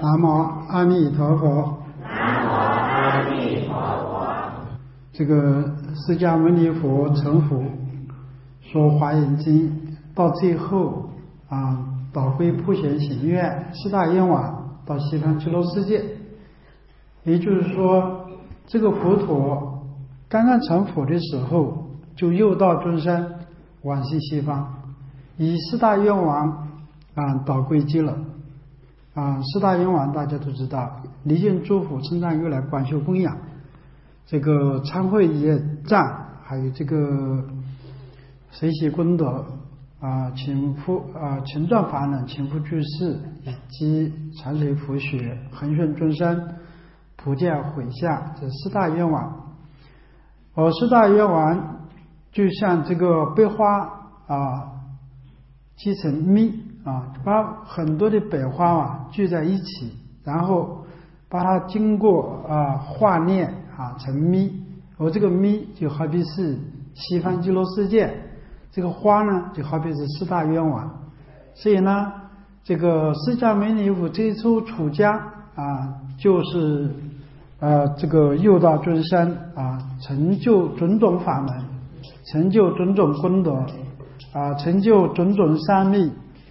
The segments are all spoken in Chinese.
南无阿弥陀佛。 南无阿弥陀佛。 这个释迦牟尼佛成佛说《华严经》到最后导归普贤行愿四大愿王到西方极乐世界，也就是说，这个佛陀刚刚成佛的时候，就诱导众生往生西方，以四大愿王导归极乐。四大愿王大家都知道：离境诸佛、称赞如来、广修供养，这个参会业障，还有这个随喜功德勤转法轮、勤护居士，以及长随佛学、恒顺众生、普见回向，这四大愿王。而四大愿王就像这个百花积成蜜把很多的百花聚在一起，然后把它经过化炼成蜜，而这个蜜就好比是西方极乐世界，这个花呢就好比是四大愿王。所以呢，这个释迦牟尼佛最初出家就是这个诱导众生成就种种法门，成就种种功德成就种种三昧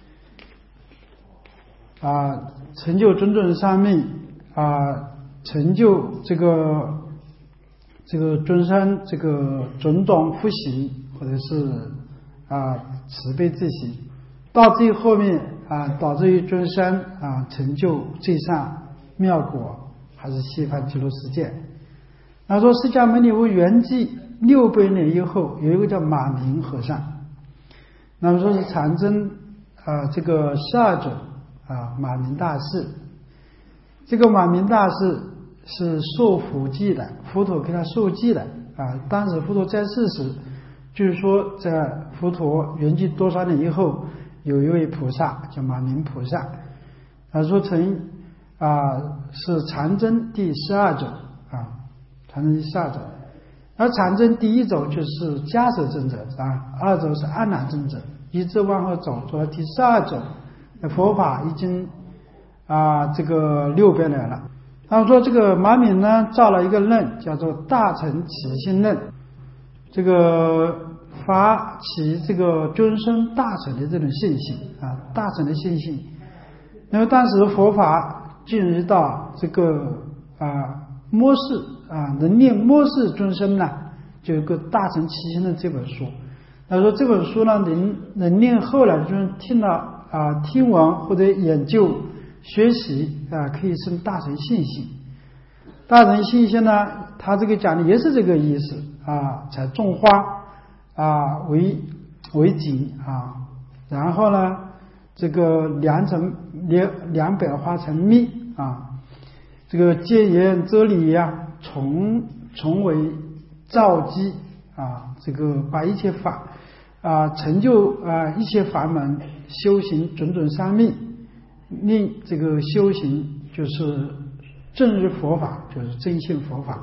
成就种种三昧成就这个众生这个种种福行，或者是慈悲之行，到最后面导致于众生成就最上妙果，还是西方极乐世界。那说释迦牟尼佛圆寂600年以后，有一个叫马明和尚，那么说是禅宗这个12种马明大士。这个马明大士是受佛记的，佛陀给他受记的当时佛陀在世时，就是说在佛陀圆寂多少年以后，有一位菩萨叫马明菩萨，说成是禅宗第12种禅宗第12种。而禅宗第1种就是迦叶尊者2种是阿难尊者，一直往后走到第12种，佛法已经这个600年了。他们说这个马明呢造了一个论，叫做大乘起信论，这个发起这个众生大乘的这种信心大乘的信心。因为当时佛法进入到这个末世能念末世众生呢，就有个大乘起信论这本书。他说这本书呢能念后来就是听了听闻或者研究学习可以生大乘信心。大乘信心呢，他这个讲的也是这个意思采种花为景然后呢这个两百花成蜜这个戒言则理从为造基这个把一切法成就一切法门，修行种种三昧，令这个修行就是正入佛法，就是真信佛法。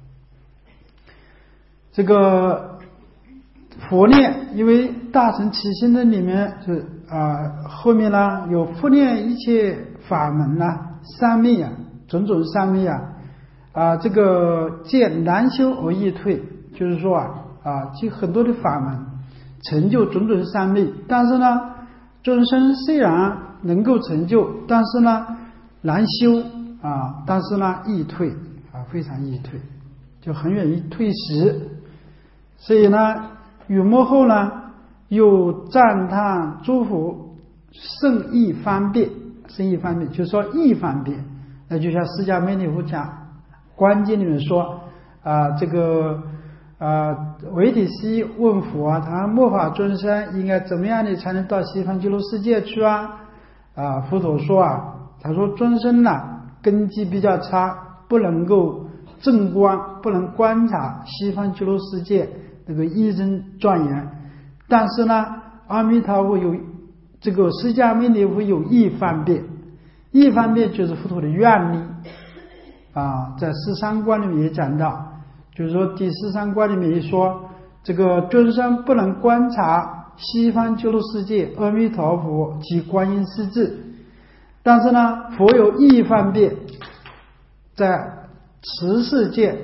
这个佛念，因为大乘起信论里面是后面呢有佛念一切法门三昧种种三昧这个见难修而易退，就是说就很多的法门成就种种三昧，但是呢众生虽然能够成就，但是呢难修但是呢易退非常易退，就很容易退失。所以呢雨末后呢又赞叹诸佛圣意方便，圣意方便就是说意方便，那就像释迦牟尼佛讲观经里面说这个维体西问佛他末法众生应该怎么样的才能到西方极乐世界去佛陀说他说众生根基比较差，不能够正观，不能观察西方极乐世界那个异真庄严，但是呢阿弥陀佛有这个释迦牟尼佛有意方便，意方便就是佛陀的愿力在13观里面也讲到，就是说第13观里面也说，这个众生不能观察西方极乐世界阿弥陀佛及观音师智， 但是呢，佛有义方便，在持世界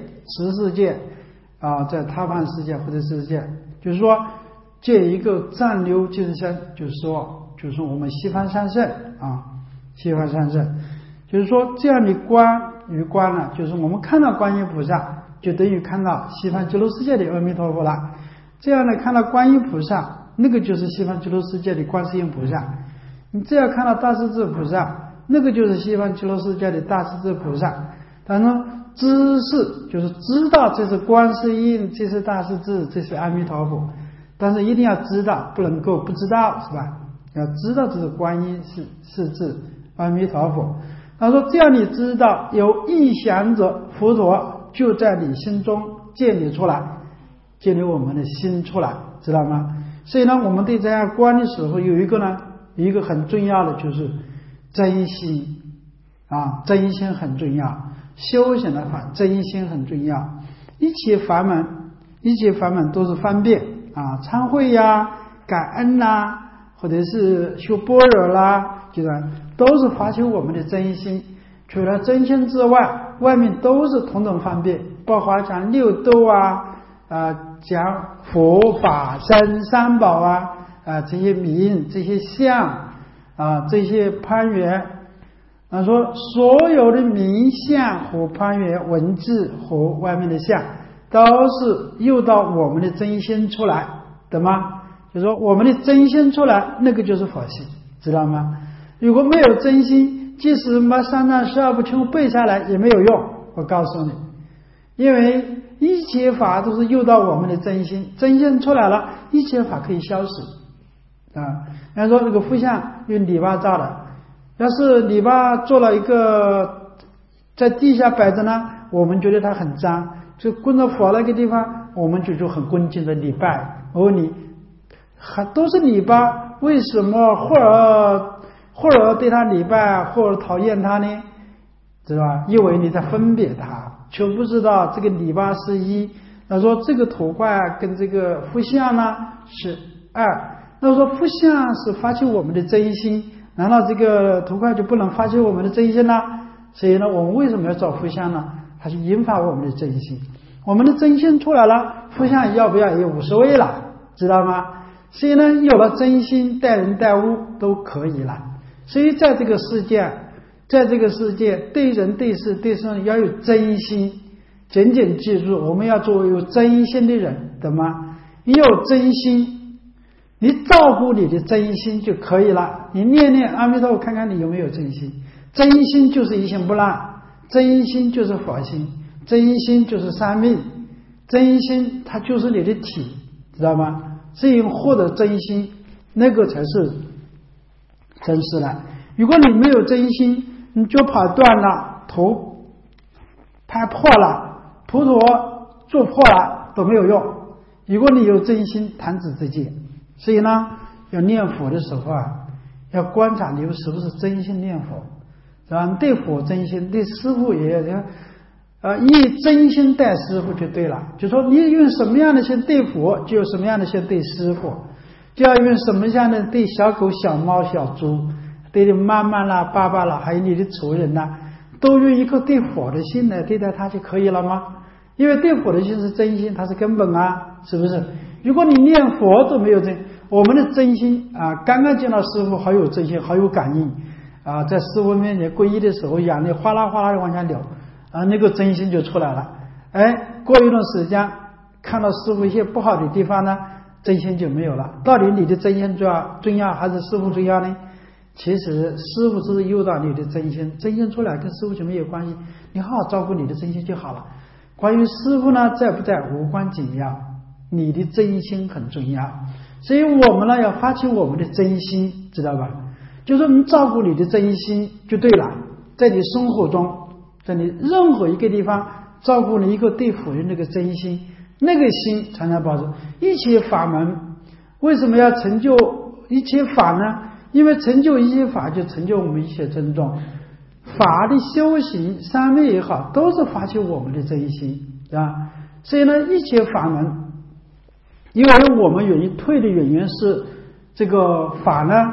在他方世界或者世界，就是说借一个暂留今生，就是说我们西方三圣西方三圣，就是说这样的观与观呢，就是我们看到观音菩萨，就等于看到西方极乐世界的阿弥陀佛了。这样的看到观音菩萨，那个就是西方极乐世界的观世音菩萨。你这样看到大势至菩萨，那个就是西方极乐世界的大势至菩萨。当然知识就是知道这是观世音，这是大势至，这是阿弥陀佛，但是一定要知道，不能够不知道，是吧？要知道这是观音是至阿弥陀佛。他说这样你知道有意想者，佛陀就在你心中建立出来，建立我们的心出来，知道吗？所以呢，我们对这样观的时候有一个很重要的就是真心真心很重要，修行的话真心很重要。一切法门都是方便忏悔呀、感恩啦，或者是修般若啦，就是都是发挥我们的真心。除了真心之外，外面都是同等方便，包括讲六度讲佛法僧三宝这些名、这些相这些攀缘说所有的名相和攀缘文字和外面的相，都是诱导我们的真心出来，懂吗？就是说我们的真心出来，那个就是佛性，知道吗？如果没有真心，即使把三藏十二部全部背下来也没有用，我告诉你，因为一切法都是诱导我们的真心，真心出来了，一切法可以消失人家说这个佛像用泥巴造的，要是泥巴做了一个在地下摆着呢，我们觉得它很脏，就供着佛那个地方，我们就很恭敬的礼拜。我问你，都是泥巴，为什么或者对他礼拜，或者讨厌他呢？知道吧？因为你在分别他，却不知道这个泥巴是一。他说这个土块跟这个佛像呢是二。那说佛像是发起我们的真心，难道这个土块就不能发起我们的真心呢？所以呢，我们为什么要造佛像呢？它是引发我们的真心，我们的真心出来了，佛像要不要也无所谓了，知道吗？所以呢，有了真心，待人待物都可以了。所以在这个世界对人对事对生要有真心，紧紧记住，我们要做有真心的人，懂吗？你有真心，你照顾你的真心就可以了。你念念阿弥陀佛，看看你有没有真心。真心就是一心不乱，真心就是佛心，真心就是三昧，真心它就是你的体，知道吗？所以获得真心，那个才是真实的。如果你没有真心，你就怕断了，头拍破了，普陀做破了都没有用。如果你有真心，弹指之间。所以呢，要念佛的时候要观察你是不是真心念佛，是吧？对佛真心，对师父也要以真心待师父就对了。就说你用什么样的心对佛，就有什么样的心对师父，就要用什么样的对小狗、小猫、小猪，对你妈妈啦、爸爸啦，还有你的仇人啦，都用一颗对佛的心来对待他就可以了吗？因为对佛的心是真心，它是根本是不是？如果你念佛都没有真，我们的真心刚刚见到师父好有真心，好有感应在师父面前皈依的时候，眼泪哗啦哗啦的往下流那个真心就出来了。过一段时间看到师父一些不好的地方呢，真心就没有了。到底你的真心重要还是师父重要呢？其实师父只是诱导你的真心，真心出来跟师父就没有关系，你好好照顾你的真心就好了。关于师父呢在不在无关紧要，你的真心很重要。所以我们呢要发起我们的真心，知道吧？就是你照顾你的真心就对了。在你生活中，在你任何一个地方照顾你一个对佛的那个真心，那个心才能保住一切法门。为什么要成就一切法呢？因为成就一切法就成就我们一切真宗。法的修行三昧也好，都是发起我们的真心，对吧？所以呢，一切法门，因为我们愿意退的原因是这个法呢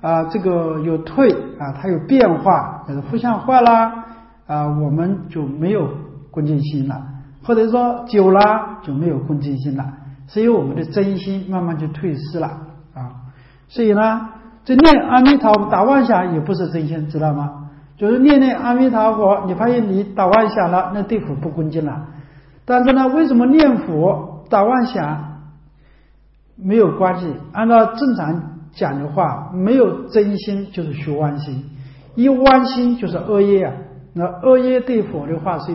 这个有退它有变化，就是互相坏啦我们就没有恭敬心了，或者说久了就没有恭敬心了，所以我们的真心慢慢就退失了所以呢，这念阿弥陀佛打妄想也不是真心，知道吗？就是念阿弥陀佛，你发现你打妄想了，那对佛不恭敬了。但是呢，为什么念佛打妄想没有关系？按照正常讲的话，没有真心就是虚妄心，一妄心就是恶业那恶业对佛的话是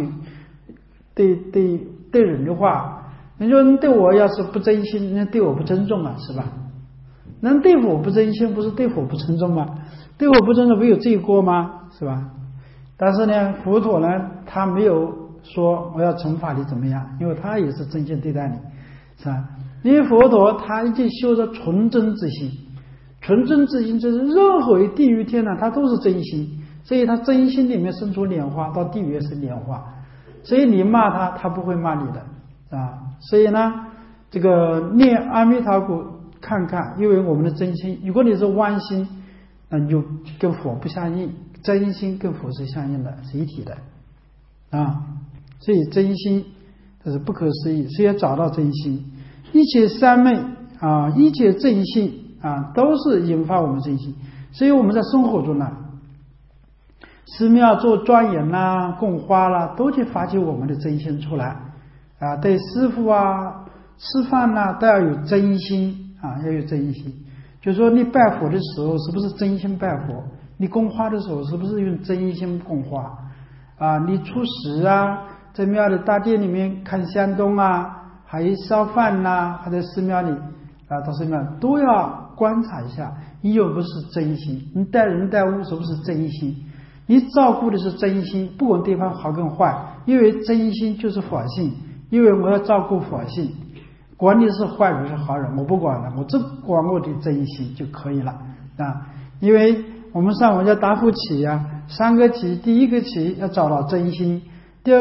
对人的话，你说你对我要是不真心，那对我不尊重是吧？那对佛不真心，不是对佛不尊重吗？对我不尊重，不有罪过吗？是吧？但是呢，佛陀呢，他没有说我要惩罚你怎么样，因为他也是真心对待你，是吧？因为佛陀他已经修着纯真之心，纯真之心就是任何一地狱天呢，他都是真心，所以他真心里面生出莲花，到地狱也是莲花，所以你骂他，他不会骂你的所以呢，这个念阿弥陀佛看看，因为我们的真心，如果你是妄心，那你就跟佛不相应，真心跟佛是相应的，是一体的所以真心这是不可思议，所以要找到真心。一切三昧一切正信都是引发我们真心。所以我们在生活中呢，寺庙做庄严啦、供花啦，都去发起我们的真心出来对师父吃饭啦都要有真心要有真心。就是说你拜佛的时候是不是真心拜佛？你供花的时候是不是用真心供花你出食在庙的大殿里面看香灯还有烧饭还在寺庙里到寺庙都要观察一下，你有不是真心？你待人待物是不是真心？你照顾的是真心，不管对方好跟坏，因为真心就是佛性，因为我要照顾佛性，管你是坏人是好人我不管了，我只管我的真心就可以了因为我们上午要答复起三个起，第一个起要找到真心，第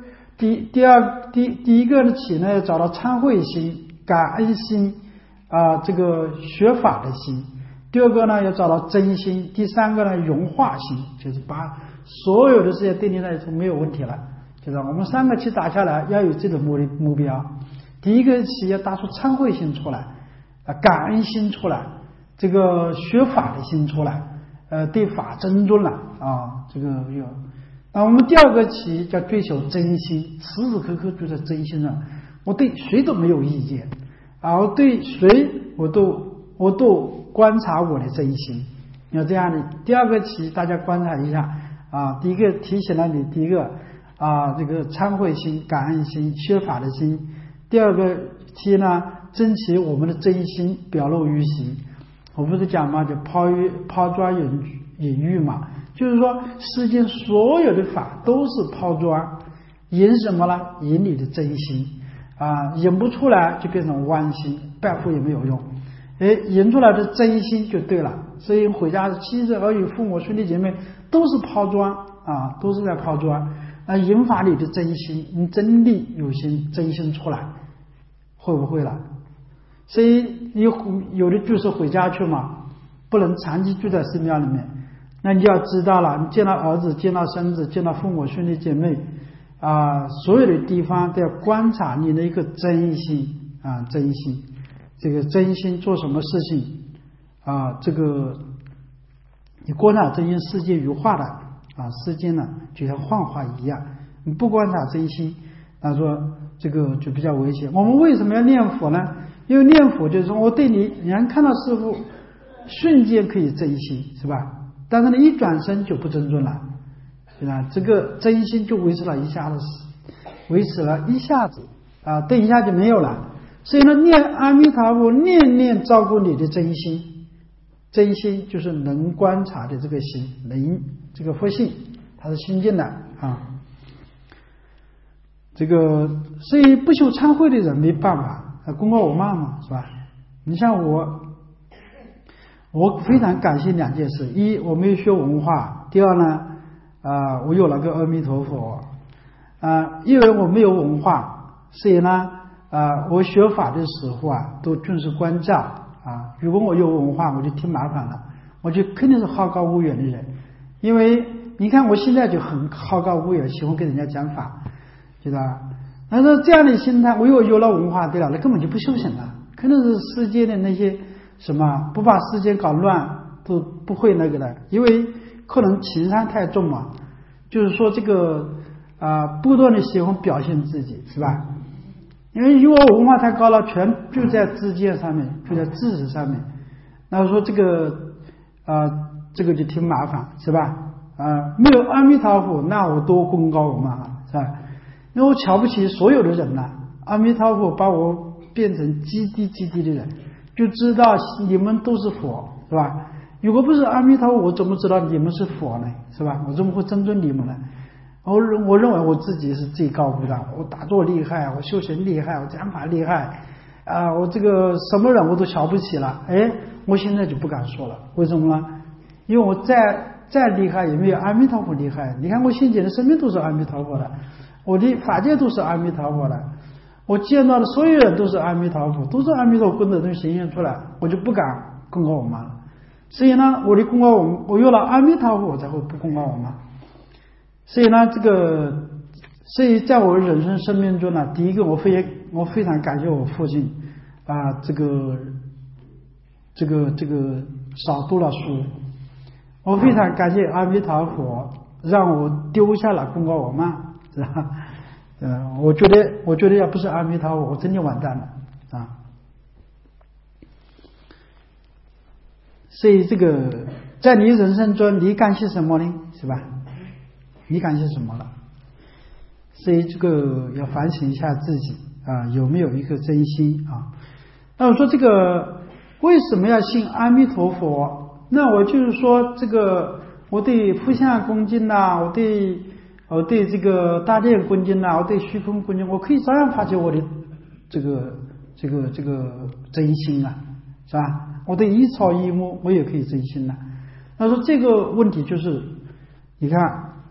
一个的起呢要找到忏悔心、感恩心这个学法的心，第二个呢要找到真心，第三个呢融化心，就是把所有的事情对你来说没有问题了，就是我们三个起打下来要有这个目标。第一个起要打出忏悔心出来感恩心出来，这个学法的心出来对法尊重了这个有。那我们第二个起叫追求真心，时时刻刻就在真心上，我对谁都没有意见我对谁我都观察我的真心，要这样的。第二个起大家观察一下第一个提醒了你，第一个这个忏悔心、感恩心、学法的心。第二个期呢，争取我们的真心表露于行。我不是讲嘛，就抛砖引玉嘛，就是说世间所有的法都是抛砖，引什么呢？引你的真心引不出来就变成妄心，拜佛也没有用。引出来的真心就对了。所以回家的妻子儿女父母兄弟姐妹都是抛砖都是在抛砖引发你的真心，你真力有心真心出来，会不会了？所以你有的就是回家去嘛，不能长期住在寺庙里面，那你就要知道了，你见到儿子、见到孙子、见到父母兄弟姐妹所有的地方都要观察你的一个真心真心，这个真心做什么事情这个你观察真心，世界如画的世间呢就像幻化一样，你不观察真心说这个就比较危险。我们为什么要念佛呢？因为念佛就是说我对你人看到师父瞬间可以真心，是吧？但是你一转身就不尊重了，是吧？这个真心就维持了一下子等一下就没有了。所以呢，念阿弥陀佛念照顾你的真心，真心就是能观察的这个心，能这个佛性它是心境的这个所以不修忏悔的人没办法功过我慢嘛，是吧？你像我非常感谢两件事：一，我没有学文化；第二呢我有了个阿弥陀佛因为我没有文化，所以呢我学法的时候都重视关照如果我有文化我就挺麻烦了， 我就肯定是好高骛远的人。因为你看我现在就很好高骛远，喜欢跟人家讲法，知道吧？但是这样的心态，我有了文化对了，那根本就不修行了，可能是世间的那些什么不把世间搞乱都不会那个的，因为可能情商太重嘛，就是说这个不断的喜欢表现自己，是吧？因为如果文化太高了，全就在知见上面，就在知识上面，那说这个就挺麻烦，是吧？没有阿弥陀佛，那我多功高我嘛，是吧？因为我瞧不起所有的人呐，阿弥陀佛把我变成极低的人，就知道你们都是佛，是吧？如果不是阿弥陀佛，我怎么知道你们是佛呢？是吧？我怎么会尊重你们呢？我认为我自己是最高不大，我打坐厉害，我修行厉害，我讲法厉害我这个什么人我都瞧不起了。我现在就不敢说了，为什么呢？因为我再厉害也没有阿弥陀佛厉害。你看我现前的生命都是阿弥陀佛的，我的法界都是阿弥陀佛的，我见到的所有人都是阿弥陀佛，都是阿弥陀佛功德都显现出来，我就不敢功高我慢了。所以呢，我的功高我有了阿弥陀佛，我才会不功高我慢。所以呢，所以在我人生生命中呢，第一个我非常感谢我父亲这个少读了书，我非常感谢阿弥陀佛让我丢下了功高我慢，是吧？我觉得要不是阿弥陀佛，我真就完蛋了啊！所以这个在你人生中，你感谢什么呢？是吧？你感谢什么了？所以这个要反省一下自己有没有一颗真心啊？那我说这个为什么要信阿弥陀佛？那我就是说这个我对佛像恭敬我对这个大殿恭敬我对虚空恭敬，我可以照样发现我的这个真心是吧？我对一草一木我也可以真心那说这个问题就是你看，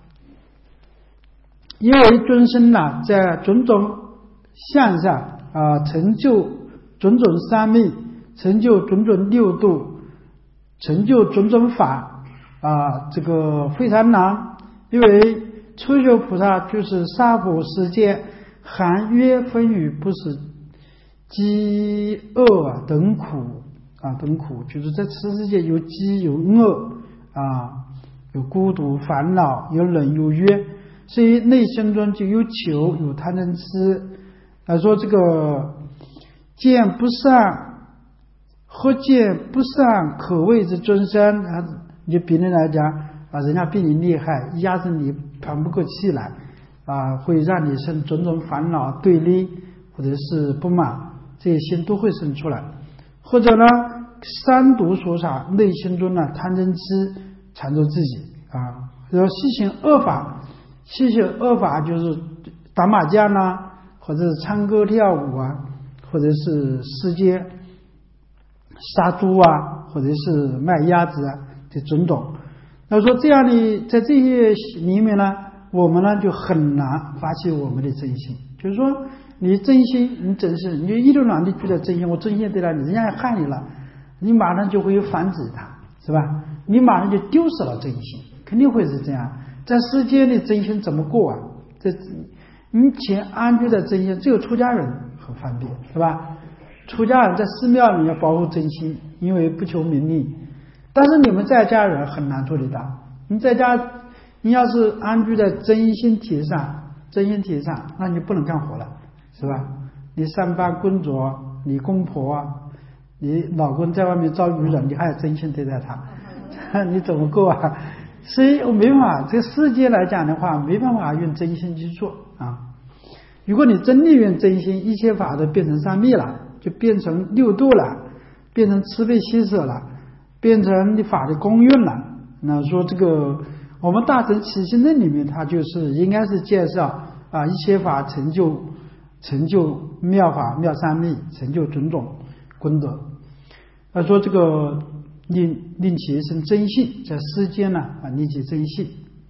因为尊生在种种相上成就种种三昧，成就种种六度，成就种种法这个非常难。因为初学菩萨就是娑婆世界含冤分语不是饥饿等苦等苦，就是在此世界有饥有饿有孤独烦恼，有冷有热，所以内心中就有求有贪嗔痴。说这个见不善，何见不善可谓之尊生就别人来讲人家比你厉害，压着你喘不过气来会让你生种种烦恼对立或者是不满，这些心都会生出来。或者呢三毒所杀，内心中贪嗔痴缠着自己然后细行恶法，细行恶法就是打麻将或者是唱歌跳舞或者是世界杀猪或者是卖鸭子这种种。那说这样的在这些里面我们就很难发现我们的真心。就是说你真心你真是你一路上你觉得真心，我真心对了你，人家害你了，你马上就会有反制他，是吧？你马上就丢失了真心，肯定会是这样。在世间的真心怎么过你前安居的真心只有出家人很方便，是吧？出家人在寺庙里要保护真心，因为不求名利。但是你们在家人很难做得到。你在家你要是安居在真心体上，那你不能干活了，是吧？你上班工作，你公婆你老公在外面招渔人，你还要真心对待他你怎么过所以我没办法，这个世界来讲的话没办法用真心去做如果你真的用真心，一切法都变成三昧了，就变成六度了，变成慈悲喜舍了，变成你法的功用了。那说这个我们大乘起信论里面它就是应该是介绍一切法成就妙法妙三昧，成就种种功德。说这个令其生真信，在世间令其真信。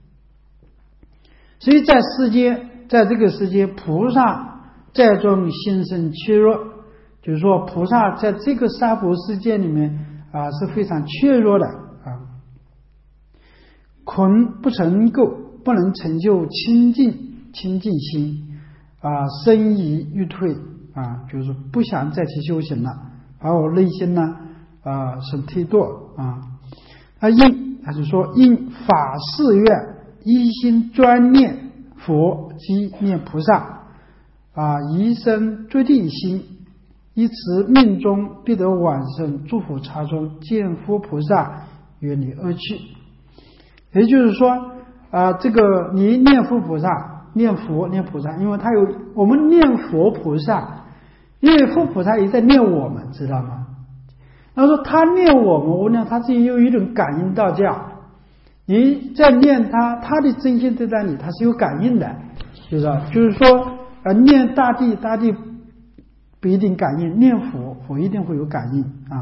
所以在这个世间菩萨在中心生怯弱，就是说菩萨在这个娑婆世界里面是非常怯弱的困不成垢，不能成就清净心生疑欲退就是不想再去修行了，而我内心呢是忒堕他就说因法誓愿一心专念佛及念菩萨一生最定心，以此命中必得往生诸佛刹中见佛菩萨，远离恶趣。也就是说这个你念佛菩萨，念佛念菩萨，因为我们念佛菩萨，因为佛菩萨也在念我们，知道吗？他说他念我们，我念他自己有一种感应道教，你在念他，他的真心对待你，他是有感应的，就是说念大地，大地不一定感应，念佛，佛一定会有感应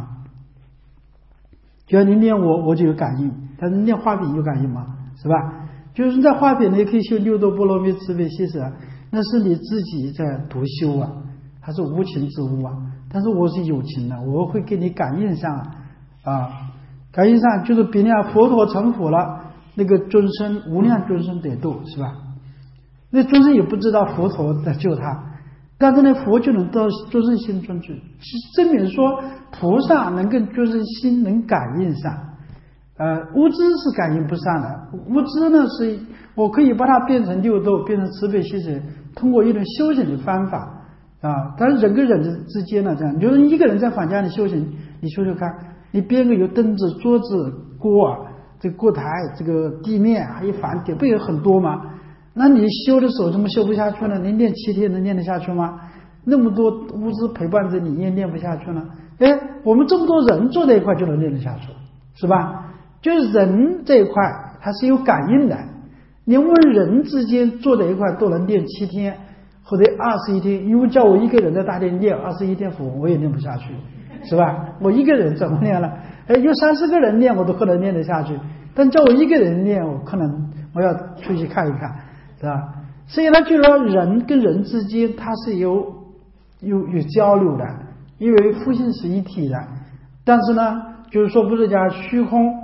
就像你念我就有感应，但是念画饼有感应吗？是吧？就是在画饼你可以修六度波罗蜜慈悲喜舍，那是你自己在独修它是无情之物但是我是有情的，我会给你感应上感应上就是比那佛陀成佛了，那个众生无量众生得度，是吧？那众生也不知道佛陀在救他，但是呢佛就能到众生心中去，证明说菩萨能跟众生心能感应上无知是感应不上的，无知呢是我可以把它变成六度，变成慈悲喜舍，通过一种修行的方法但是人跟人之间呢，这样就是一个人在房间里修行，你修修看，你编个有凳子桌子锅这个锅台这个地面还有房顶，不有很多吗？那你修的时候怎么修不下去呢？你练7天能练得下去吗？那么多物资陪伴着你，也练不下去呢？我们这么多人坐在一块就能练得下去，是吧？就是人这一块它是有感应的，你问人之间坐在一块都能练7天或者21天，因为叫我一个人在大殿练21天佛，我也练不下去，是吧？我一个人怎么练了？有30个人练我都可能练得下去，但叫我一个人练，我要出去看一看，是吧？所以呢，就说人跟人之间它是有交流的，因为复性是一体的。但是呢，就是说不是讲虚空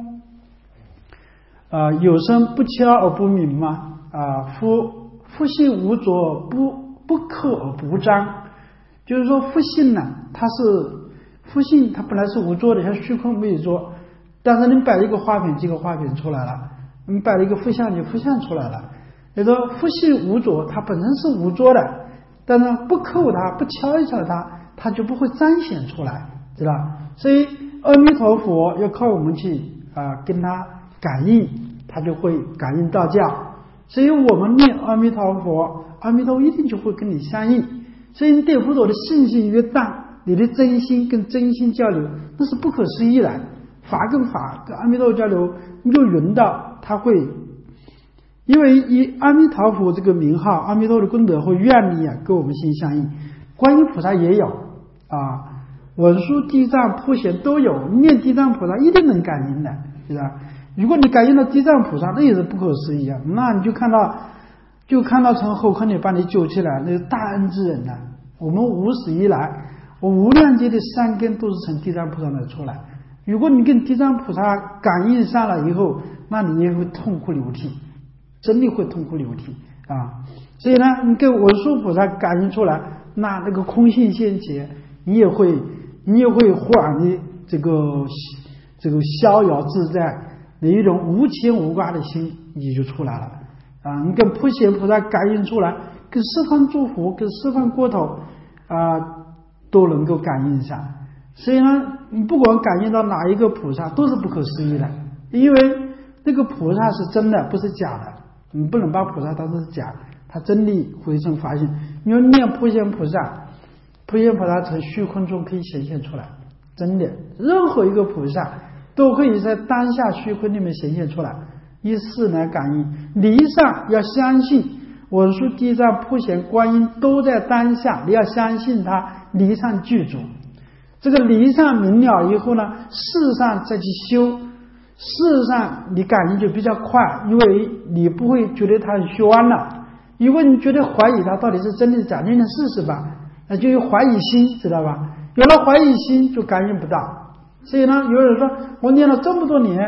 有声不悄而不明吗？复性无着，不刻而不彰。就是说复性呢，复性它本来是无着的，像虚空没有着，但是你摆一个花瓶，这个花瓶出来了，你摆了一个复相，就复相出来了。也说复性无着，它本身是无着的，但是不扣它，不敲一敲它就不会彰显出来，知道？所以阿弥陀佛要靠我们去跟他感应，他就会感应道教。所以我们念阿弥陀佛，阿弥陀佛一定就会跟你相应。所以你对佛陀的信心越大，你的真心跟真心交流，那是不可思议的。法跟法跟阿弥陀佛交流，你就轮到他会，因为以阿弥陀佛这个名号，阿弥陀佛的功德和愿力跟我们心相应。观音菩萨也有文殊地藏普贤都有，念地藏菩萨一定能感应的，是吧？如果你感应到地藏菩萨，那也是不可思议那你就看到从后坑里把你救起来，那是大恩之人我们无始以来，我无量劫的善根都是从地藏菩萨那出来。如果你跟地藏菩萨感应上了以后，那你也会痛哭流涕，真的会痛哭流涕所以呢，你跟文殊菩萨感应出来，那个空性现前，你也会忽然的这个逍遥自在的一种无牵无挂的心，你就出来了你跟普贤菩萨感应出来，跟十方诸佛跟十方国土都能够感应上。所以呢，你不管感应到哪一个菩萨都是不可思议的，因为那个菩萨是真的，不是假的，你不能把菩萨当成是假，他真的回生发现。你要念普贤菩萨，普贤菩萨从虚空中可以显现出来，真的，任何一个菩萨都可以在当下虚空里面显现出来，以事来感应。理上要相信文殊地藏普贤观音都在当下，你要相信他离上具足。这个离上明了以后呢，事上再去修，事上你感应就比较快，因为你不会觉得他很虚妄了。如果你觉得怀疑他到底是真的是假的，你试试吧，那就有怀疑心，知道吧？有了怀疑心就感应不到。所以呢，有人说我念了这么多年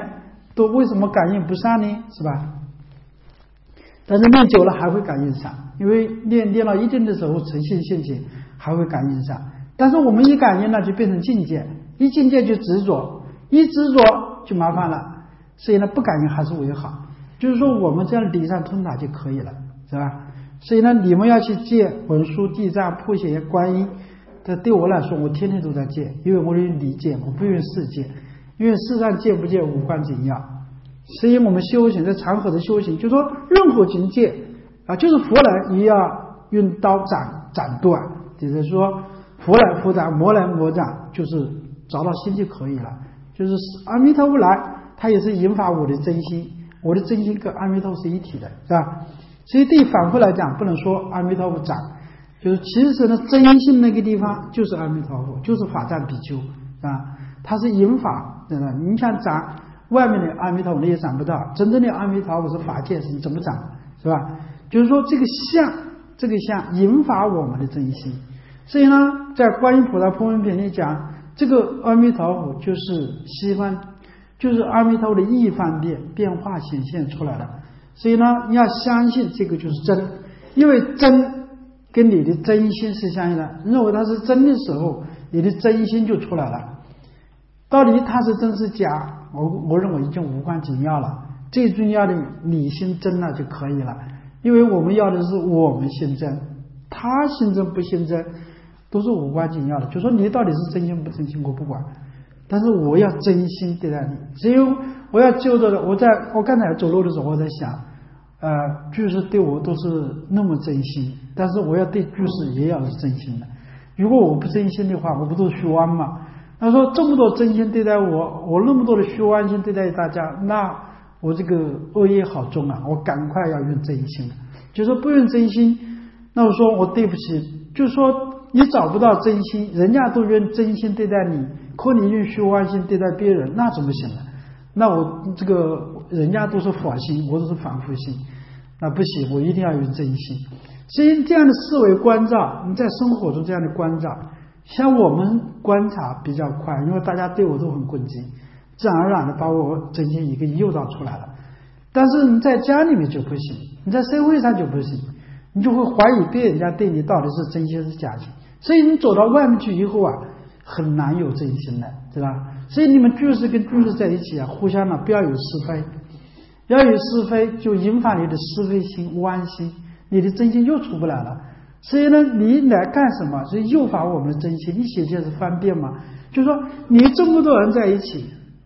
都为什么感应不上呢？是吧？但是念久了还会感应上，因为念到一定的时候，诚信现前还会感应上。但是我们一感应呢，就变成境界，一境界就执着，一执着就麻烦了。所以呢，不感应还是为好。就是说，我们这样理上通达就可以了，是吧？所以呢，你们要去戒文殊、地藏、普贤、观音。这对我来说，我天天都在戒，因为我用理戒，我不用事戒，因为世上戒不戒无关紧要。所以我们修行在长河的修行，就说任何境界啊，就是佛来也要用刀斩断，就是说佛来佛斩，魔来魔斩，就是找到心就可以了。就是阿弥陀佛来，他也是引发我的真心，我的真心跟阿弥陀佛是一体的，是吧？所以对反过来讲，不能说阿弥陀佛斩，就是其实呢，真心那个地方就是阿弥陀佛，就是法藏比丘啊，他是引法，对吧？你想斩外面的阿弥陀佛你也斩不到，真正的阿弥陀佛是法界，是你怎么斩，是吧？就是说这个相引发我们的真心。所以呢，在观音菩萨普门品里讲，这个阿弥陀佛就是西方，就是阿弥陀佛的意方便变化显现出来了。所以呢，你要相信这个就是真，因为真跟你的真心是相应的。认为它是真的时候，你的真心就出来了。到底它是真是假，我认为已经无关紧要了。最重要的，你心真了就可以了。因为我们要的是我们心真，他心真不心真都是无关紧要的。就说你到底是真心不真心我不管，但是我要真心对待你。只有我要就着的，我刚才走路的时候我在想，居士对我都是那么真心，但是我要对居士也要是真心的。如果我不真心的话，我不都是虚妄吗？他说这么多真心对待我那么多的虚妄心对待大家，那我这个恶业好重啊！我赶快要用真心了。就说不用真心，那我说我对不起，就说你找不到真心，人家都用真心对待你，可你用虚妄心对待别人，那怎么行呢？那我这个人家都是法心，我都是凡夫心，那不行，我一定要用真心。所以这样的思维关照，你在生活中这样的关照，像我们观察比较快，因为大家对我都很恭敬，自然而然的把我真心一个诱导出来了。但是你在家里面就不行，你在社会上就不行，你就会怀疑别人家对你到底是真心是假心。所以你走到外面去以后啊，很难有真心的，对吧？所以你们居士跟居士在一起啊，互相呢不要有是非，要有是非就引发你的是非心、歪心，你的真心又出不来了。所以呢，你来干什么？所以诱发我们的真心，你显现是方便嘛？就是说你这么多人在一起，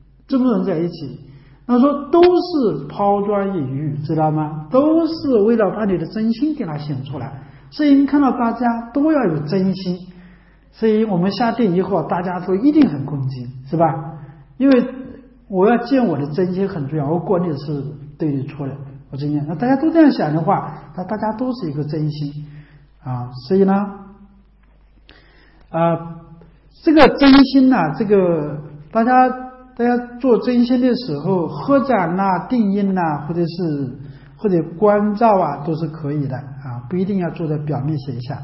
那说都是抛砖引玉，知道吗？都是为了把你的真心给它显出来。所以你看到大家都要有真心，所以我们下定以后，大家都一定很恭敬，是吧？因为我要见我的真心很重要，我管你是对的错的，我真心。那大家都这样想的话，那大家都是一个真心啊。所以呢，这个真心呢，这个大家做真心的时候，合掌啊、定音啊，或者观照啊，都是可以的啊，不一定要做在表面现象。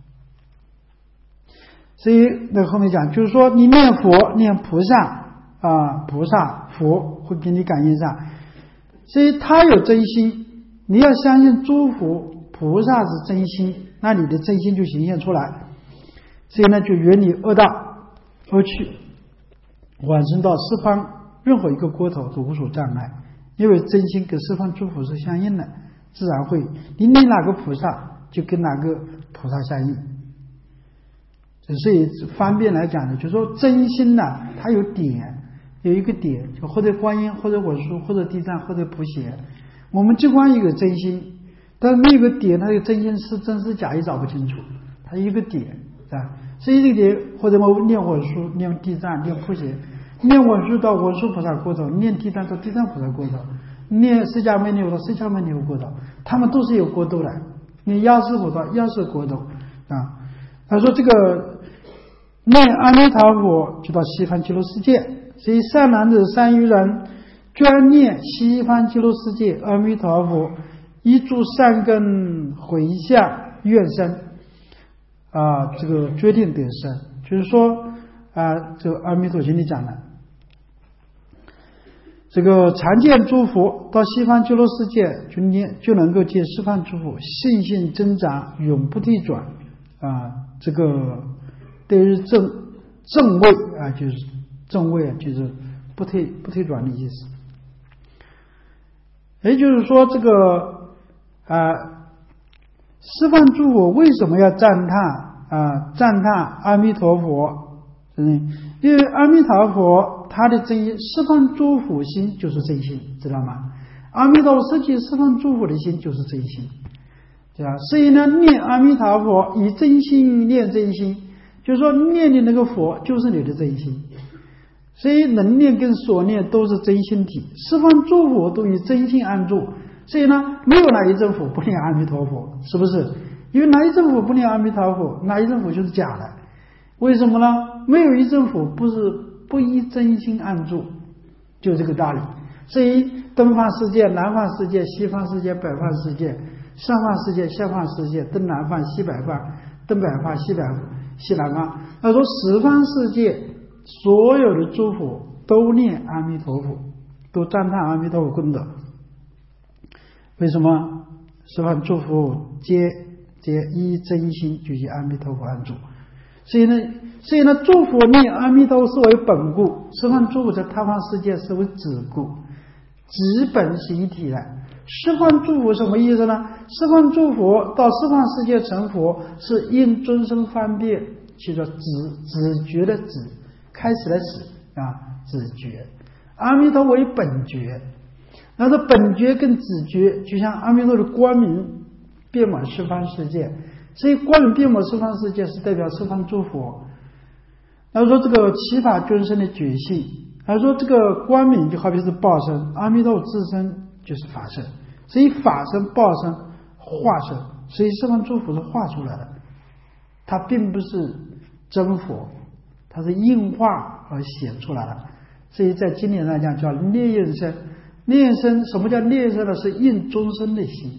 所以那后面讲，就是说你念佛、念菩萨菩萨佛会给你感应上，所以他有真心，你要相信诸佛菩萨是真心，那你的真心就显现出来。所以呢，就远离恶道而去，往生到十方任何一个国头都无所障碍，因为真心跟十方诸佛是相应的，自然会你念哪个菩萨就跟哪个菩萨相应。所以方便来讲呢，就是说真心呢，它有一个点，就或者观音，或者文殊，或者地藏，或者普贤。我们就光一个真心，但是没有个点，它的真心是真是假也找不清楚，它一个点，是吧？所以这个点，或者我念文殊、念地藏、念普贤，念文殊到文殊菩萨国头，念地藏到地藏菩萨国头，念释迦牟尼佛到释迦牟尼佛国头，他们都是有国度的。念药师佛到药师国头啊。他说这个念阿弥陀佛就到西方极乐世界，所以善男子善于人专念西方极乐世界阿弥陀佛，一诸善根回向愿生这个决定得生。就是说这个阿弥陀经里讲的， 这个常见诸佛到西方极乐世界就能够见十方诸佛，信心增长，永不退转这个对于正位就是正位就是不退转的意思。也就是说，这个十方诸佛为什么要赞叹阿弥陀佛？因为阿弥陀佛他的真心，十方诸佛心就是真心，知道吗？阿弥陀佛实际十方诸佛的心就是真心，对吧？所以呢，念阿弥陀佛以真心念真心，就是说念的那个佛就是你的真心。所以能念跟所念都是真心体，十方诸佛都以真心安住。所以呢，没有哪一尊佛不念阿弥陀佛，是不是？因为哪一尊佛不念阿弥陀佛，哪一尊佛就是假的。为什么呢？没有一尊佛不以真心安住，就这个道理。所以东方世界、南方世界、西方世界、北方世界、上方世界、下方世界、东南方、西北方、东北方、西南方，他说十方世界所有的诸佛都念阿弥陀佛，都赞叹阿弥陀佛功德。为什么？十方诸佛皆依真心就以阿弥陀佛安住。所以呢，诸佛念阿弥陀佛是为本故，十方诸佛在他方世界是为子故，子本是一体的。十方诸佛什么意思呢？十方诸佛到十方世界成佛，是因尊生方便，叫做子觉的子，开始的始子觉。阿弥陀为本觉，那这本觉跟子觉，就像阿弥陀的光明遍满十方世界，所以光明遍满十方世界是代表十方诸佛。他说这个七法尊生的觉性，他说这个光明就好比是报身，阿弥陀佛自身就是法身，所以法身、报身、化身，所以十方诸佛是化出来的，它并不是真佛，它是应化而显出来的。所以在经典来讲叫涅应身。涅应身什么叫涅应身呢？是应终身的心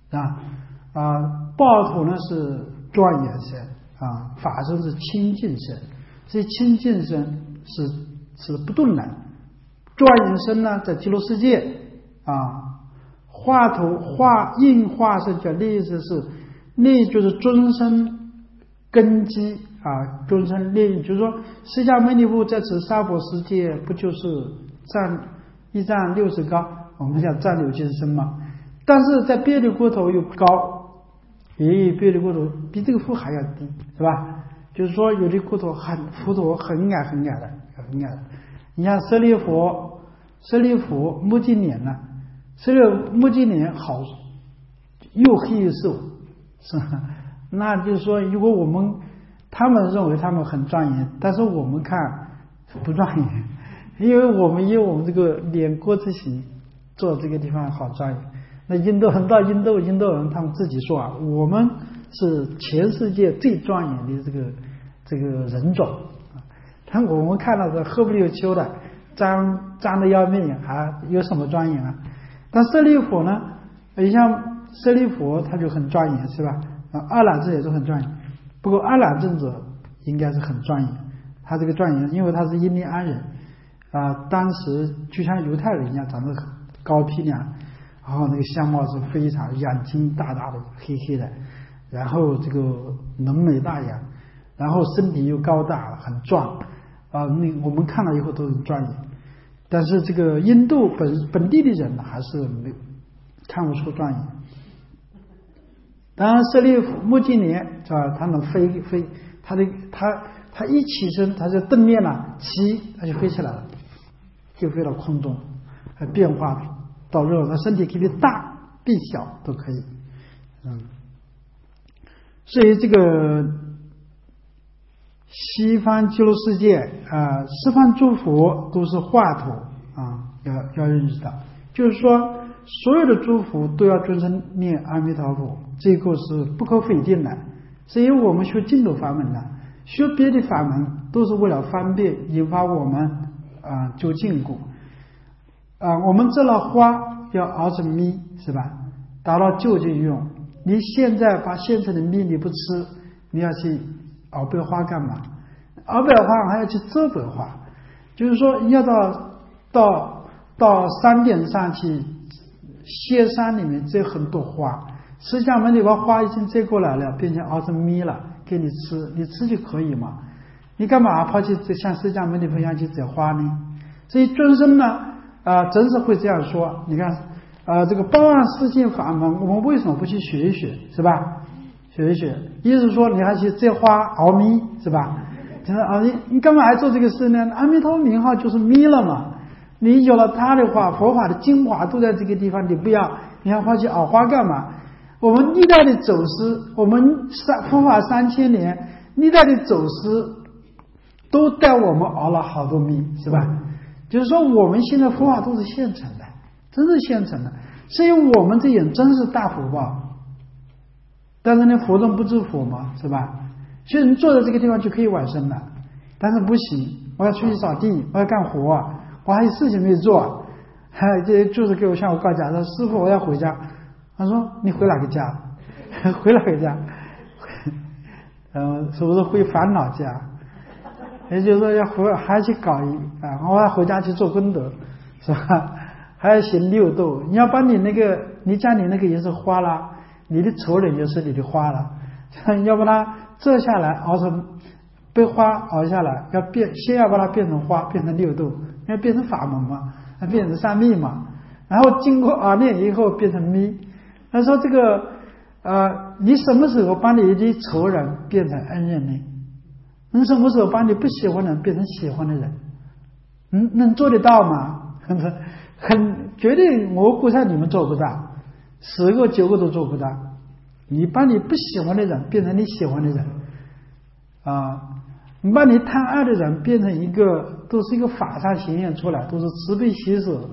报土呢是庄严身法身是清净身，所以清净身是不动的。庄严身呢在极乐世界化土应化身叫涅应身，是涅就是终身根基终身涅应，就是说释迦牟尼佛在此娑婆世界不就是一丈60高，我们讲丈六金身嘛，但是在别的国头又高，别的国头比这个佛还要低，是吧？就是说有的国头佛陀很矮的。你像舍利佛目犍连呢，目犍连好又黑又瘦，是吧？那就是说，如果他们认为他们很庄严，但是我们看不庄严，因为我们这个脸郭之形做这个地方好庄严。那印度人他们自己说我们是全世界最庄严的这个人种我们看到是喝不溜秋的，脏的要命还有什么庄严啊？但舍利佛呢，你像舍利佛他就很庄严，是吧？阿难尊也是很庄严，不过阿难尊者应该是很庄严，他这个庄严因为他是印第安人当时就像犹太人一样，长得很高披亮，然后那个相貌是非常眼睛大的黑的，然后这个浓眉大眼，然后身体又高大很壮我们看了以后都很庄严。但是这个印度本地的人还是没有看不出庄严。当然舍利弗目犍连他能飞，他一起身，他就蹬面他就飞起来了，就飞到空中，还变化到肉，他身体可以大变小都可以。所以这个西方极乐世界十方诸佛都是化土要认识到，就是说所有的诸佛都要尊称念阿弥陀佛，这个是不可否定的。所以我们学净土法门学别的法门都是为了方便引发我们就近故我们这了花要熬成蜜，是吧？达到就近用。你现在把现成的蜜你不吃，你要去熬白花干嘛？熬白花还要去折白花，就是说要到到山顶上去，歇山里面摘很多花，释迦牟尼把花已经摘过来了，并且熬成米了给你吃，你吃就可以嘛，你干嘛跑去像释迦牟尼佛一样去摘花呢？所以尊生呢真是会这样说，你看这个报案世界法门，我们为什么不去学一学，是吧？学一学，意思说你还去摘花熬米，是吧？就是你干嘛还做这个事呢？阿弥陀名号就是米了嘛，你有了它的话，佛法的精华都在这个地方，你不要，你还跑去熬花干嘛？我们历代的走师，我们佛法3000年，历代的走师都带我们熬了好多米，是吧？就是说我们现在佛法都是现成的，真是现成的，所以我们这人真是大福报。但是呢，佛中不知福嘛，是吧？其实你坐在这个地方就可以往生了，但是不行，我要出去扫地，我要干活，我还有事情没做，这就是给我向我告假说，师父我要回家。他说你回哪个家？回哪个家？是不是回烦恼家？也就是说要回还去搞我要回家去做功德，是吧？还要行六度，你要把你家里那个也是花了，你的仇人就是你的花了，要把它折下来熬成被花熬下来，先要把它变成花，变成六度，要变成法门嘛，变成三密嘛，然后经过熬炼以后变成密。他说这个你什么时候把你的仇人变成恩人呢？你什么时候把你不喜欢的人变成喜欢的人？能做得到吗？绝对我估计你们做不到，10个9个都做不到。你把你不喜欢的人变成你喜欢的人你把你贪爱的人变成都是一个法上显现出来，都是慈悲喜舍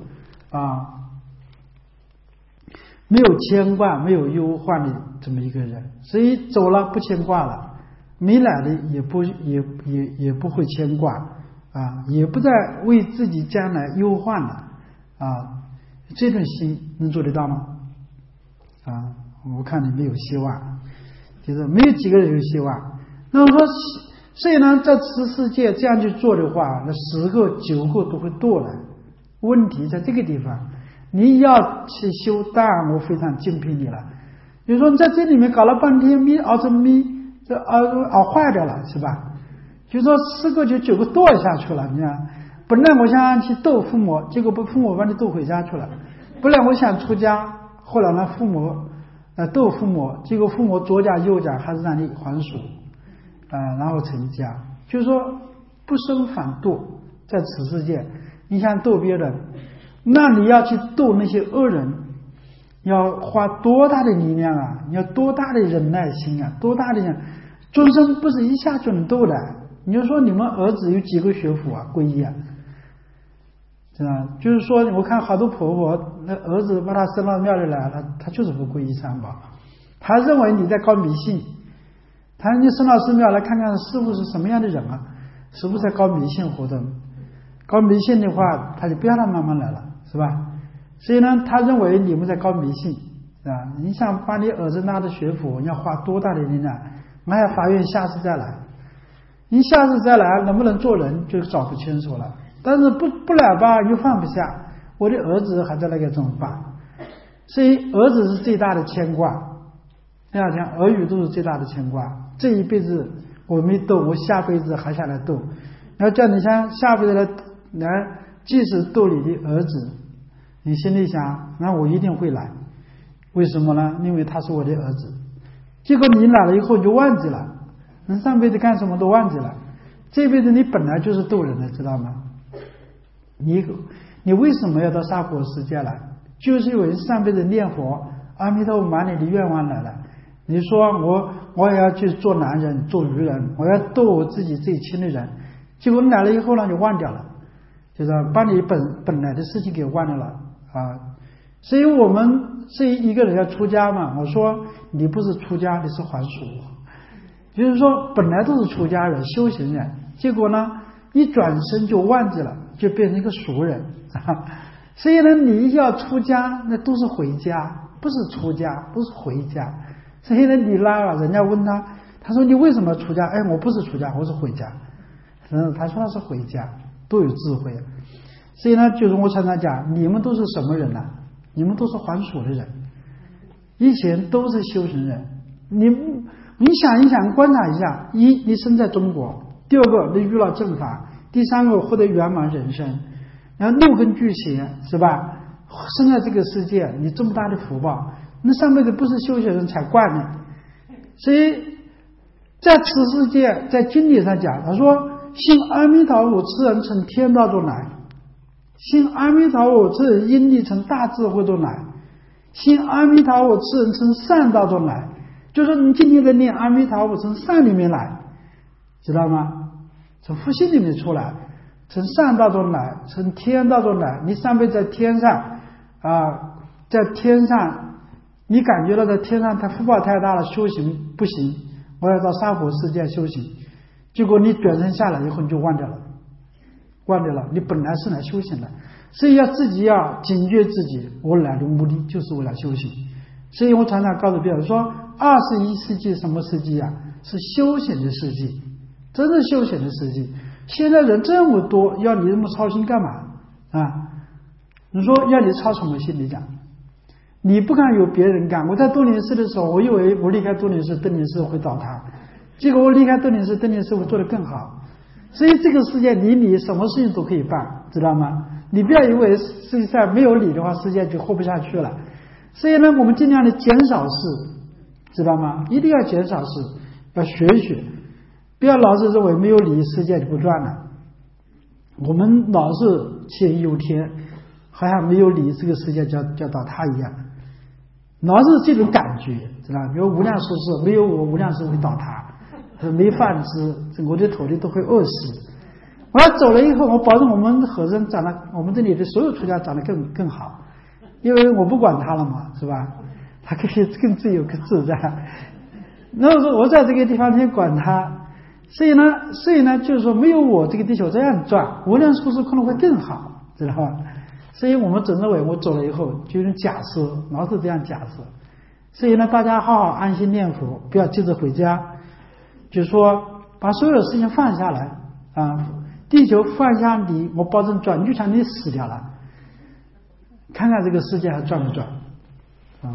没有牵挂没有忧患的这么一个人，所以走了不牵挂了，没来的也不会牵挂也不再为自己将来忧患了这种心能做得到吗？我看你没有希望，就是没有几个人有希望。那么说，所以呢，在此世界这样去做的话，那10个9个都会堕了。问题在这个地方，你要去修，当然我非常敬佩你了。比如说你在这里面搞了半天，米熬成米，这熬坏掉了，是吧？就说10个就9个堕下去了。你看，本来我想去斗父母，结果父母把你斗回家去了。本来我想出家，后来呢父母斗父母，结果父母左家右家还是让你还俗然后成家。就是说不生反堕，在此世界你想斗别人，那你要去斗那些恶人，要花多大的力量你要多大的忍耐心多大的众生不是一下就能斗的。你就说你们儿子有几个学府皈依是吧？就是说我看好多婆婆那儿子把他生到庙里来了，他就是不皈依三宝，他认为你在搞迷信，他说你生到寺庙来看看师父是什么样的人是不是在搞迷信活动？搞迷信的话他就不要他妈妈来了，是吧？所以呢他认为你们在搞迷信你想把你儿子拿着学府，你要花多大的力量？我还法院下次再来，你下次再来能不能做人就找不清楚了。但是不来吧又放不下，我的儿子还在那个怎么办？所以儿子是最大的牵挂，儿女都是最大的牵挂。这一辈子我没斗，我下辈子还想来斗。要叫你像下辈子来即使斗你的儿子，你心里想那我一定会来，为什么呢？因为他是我的儿子。结果你来了以后就忘记了，你上辈子干什么都忘记了，这辈子你本来就是斗人的，知道吗？你为什么要到娑婆世界来？就是因为上辈子念佛，阿弥陀佛满你的愿望来了。你说我也要去做男人做愚人，我要斗我自己最亲的人，结果你来了以后呢就忘掉了，就是把你本来的事情给忘掉了所以我们这一个人要出家嘛，我说你不是出家，你是还俗。就是说本来都是出家人修行人，结果呢一转身就忘记了，就变成一个俗人所以呢你要出家那都是回家，不是出家，不是回家。所以呢你来人家问他说你为什么出家？我不是出家，我是回家。他说他是回家，多有智慧所以呢，就是我常常讲，你们都是什么人呢？你们都是还俗的人，以前都是修行人。你想一想，观察一下：一，你生在中国；第二个，你遇到正法；第三个，获得圆满人生。然后六根具齐，是吧？生在这个世界，你这么大的福报，那上辈子不是修行人才怪呢。所以在此世界，在经典上讲，他说：信阿弥陀佛，此人成天道中来；信阿弥陀佛，此人因力成大智慧中来；信阿弥陀佛，此人成善道中来。就是你今天在念阿弥陀佛，从善里面来，知道吗？从福心里面出来，从善道中来，从天道中来。你上辈在天上在天上，你感觉到在天上他福报太大了，修行不行，我要到娑婆世界修行。结果你转身下来以后，你就忘掉了，你本来是来修行的。所以自己要警觉自己，我来的目的就是为了修行。所以我常常告诉别人说，21世纪什么世纪啊？是修行的世纪，真是修行的世纪。现在人这么多，要你这么操心干嘛啊？你说要你操什么心？你讲，你不敢有别人干。我在多林寺的时候，我以为我离开多林寺，顿林寺会倒塌，结果我离开多林寺，顿林寺会做得更好。所以这个世界你什么事情都可以办，知道吗？你不要以为世界上没有你的话，世界就活不下去了。所以呢，我们尽量的减少事，知道吗？一定要减少事，要学一学，不要老是认为没有你世界就不转了。我们老是杞人忧天，好像没有你这个世界就要倒塌一样，老是这种感觉，知道吗？比如无量寿司，没有我无量寿会倒塌，没饭吃，我的土地都会饿死。我要走了以后，我保证我们和尚长得，我们这里的所有出家长得更好，因为我不管他了嘛，是吧？他可以更自由更自在。那我说我在这个地方先管他，所以呢，就是说没有我这个地球这样转，无量寿司可能会更好，知道吧？所以我们总认为我走了以后就用假设，老是这样假设。所以呢，大家好好安心念佛，不要急着回家，就是说把所有的事情放下来啊。地球放下你，我保证转就像你死掉了，看看这个世界还转不转啊？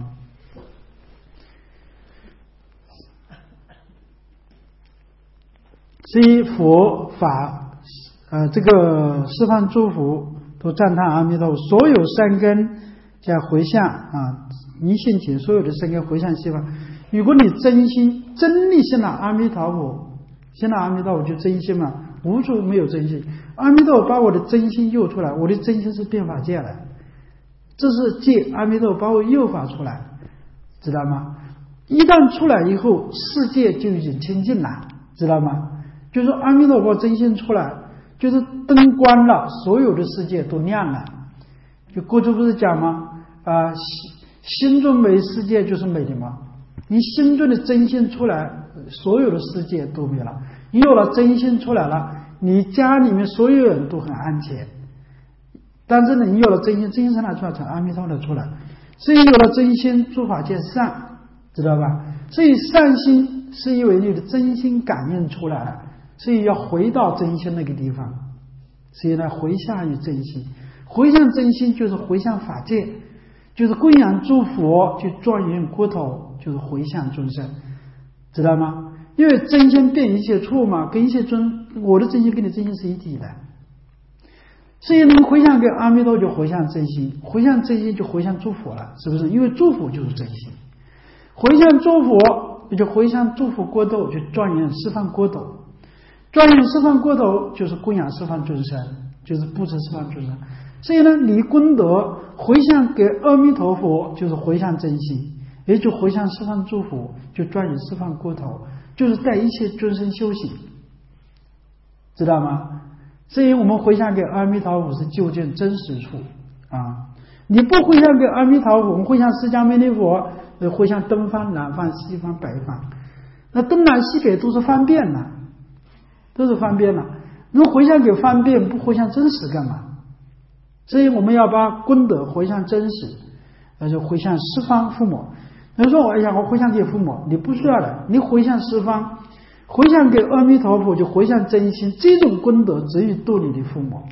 所以佛法这个十方诸佛都赞叹阿弥陀佛，所有善根在回向一信起所有的善根回向西方。如果你真心真力信了阿弥陀佛，信了阿弥陀佛就真心嘛，无处没有真心。阿弥陀佛把我的真心诱出来，我的真心是变法界来，这是借阿弥陀佛把我诱发出来，知道吗？一旦出来以后，世界就已经清净了，知道吗？就是阿弥陀佛真心出来，就是灯关了，所有的世界都亮了。就过去不是讲吗？心中美，世界就是美的吗？你心中的真心出来，所有的世界都没了。你有了真心出来了，你家里面所有人都很安全。但是呢，你有了真心，真心才能出来，才阿弥陀佛出来。所以有了真心，诸法界善，知道吧？所以善心是因为你的真心感应出来了，所以要回到真心那个地方。所以呢，回向于真心，回向真心就是回向法界，就是供养诸佛，去庄严国土，就是回向众生，知道吗？因为真心变一切处嘛，跟一切我的真心跟你真心是一体的。所以能回向给阿弥陀佛就回向真心，回向真心就回向诸佛了，是不是？因为诸佛就是真心，回向诸佛就回向诸佛国土，就庄严十方国土，庄严十方国土就是供养十方众生，就是布施十方众生。所以呢，你功德回向给阿弥陀佛就是回向真心，也就回向十方诸佛，就庄严十方国土，就是带一切众生修行，知道吗？所以我们回向给阿弥陀佛是究竟真实处你不回向给阿弥陀佛，我们回向释迦牟尼佛，回向东方南方西方北方，那东南西北都是方便了，都是方便了。如果回向给方便，不回向真实干嘛？所以我们要把功德回向真实，那就回向十方父母。人说哎呀，我回向给父母，你不需要的，你回向十方，回向给阿弥陀佛就回向真心，这种功德只有度你的父母，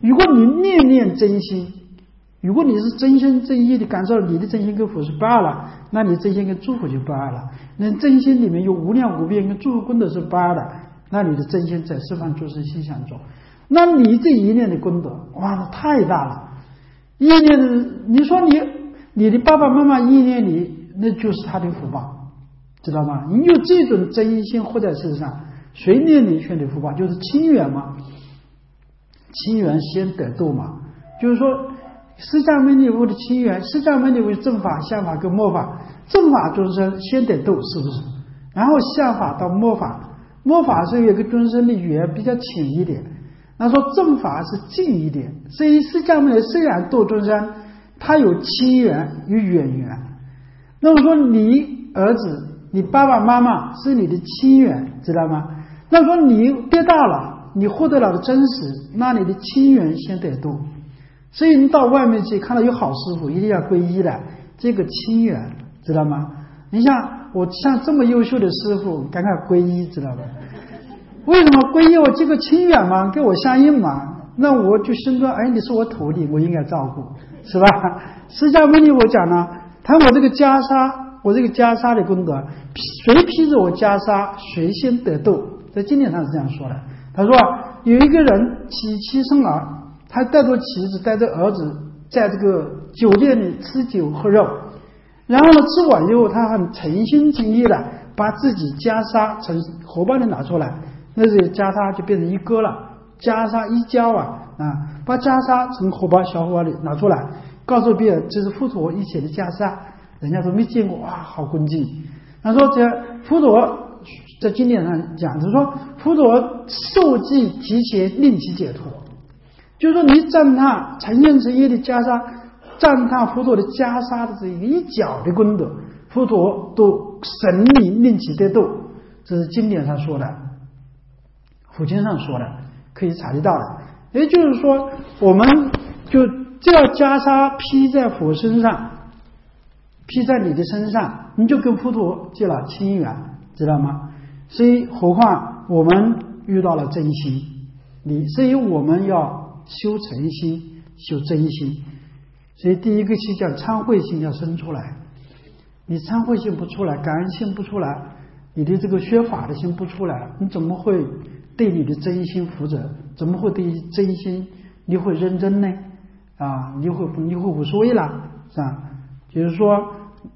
如果你念念真心，如果你是真心真意的感受你的真心跟佛是不二了，那你真心跟祝福就不二了。那真心里面有无量无边跟祝福功德是不二的，那你的真心在十方诸生心想中，那你这一念的功德，哇，那太大了。一念的，你说你的爸爸妈妈意念你，那就是他的福报，知道吗？你有这种真心活在世上，谁念你劝的福报，就是亲缘嘛，亲缘先得度嘛。就是说释迦牟尼佛的亲缘，释迦牟尼佛正法、相法跟末法，正法众生先得度，是不是？然后相法到末法，末法是有一个众生的缘比较浅一点，那说正法是近一点，所以释迦牟尼虽然度众生，他有亲缘有远缘。那么说你儿子你爸爸妈妈是你的亲缘，知道吗？那说你得到了，你获得了的真实，那你的亲缘先得度。所以你到外面去看到有好师傅，一定要皈依的，这个亲缘，知道吗？你像我像这么优秀的师傅，赶快皈依，知道吧？为什么皈依？我这个亲缘嘛，跟我相应嘛，那我就心中，哎，你是我徒弟，我应该照顾，是吧？释迦牟尼我讲呢，谈我这个袈裟，我这个袈裟的功德，谁披着我袈裟，谁先得度。在经典上是这样说的。他说有一个人妻生儿，他带着妻子带着儿子在这个酒店里吃酒喝肉，然后呢吃完以后，他很诚心诚意的把自己袈裟从荷包里拿出来，那这袈裟就变成一个了，袈裟一交把袈裟从小荷包里拿出来，告诉别人这是佛陀以前的袈裟，人家都没见过，哇，好恭敬。他说这佛陀在经典上讲，就是说佛陀受记提前令其解脱，就是说你赞叹诚心诚意的袈裟，赞叹佛陀的袈裟的这一角的功德，佛陀都神灵令其得度，这是经典上说的，佛经上说的，可以查得到的。也就是说我们就这条袈裟披在佛身上，披在你的身上，你就跟佛陀结了亲缘，知道吗？所以何况我们遇到了真心，所以我们要修诚心修真心。所以第一个是讲忏悔心要生出来，你忏悔心不出来，感恩心不出来，你的这个学法的心不出来，你怎么会对你的真心负责？怎么会对真心你会认真呢？你会无所谓了，是吧？就是说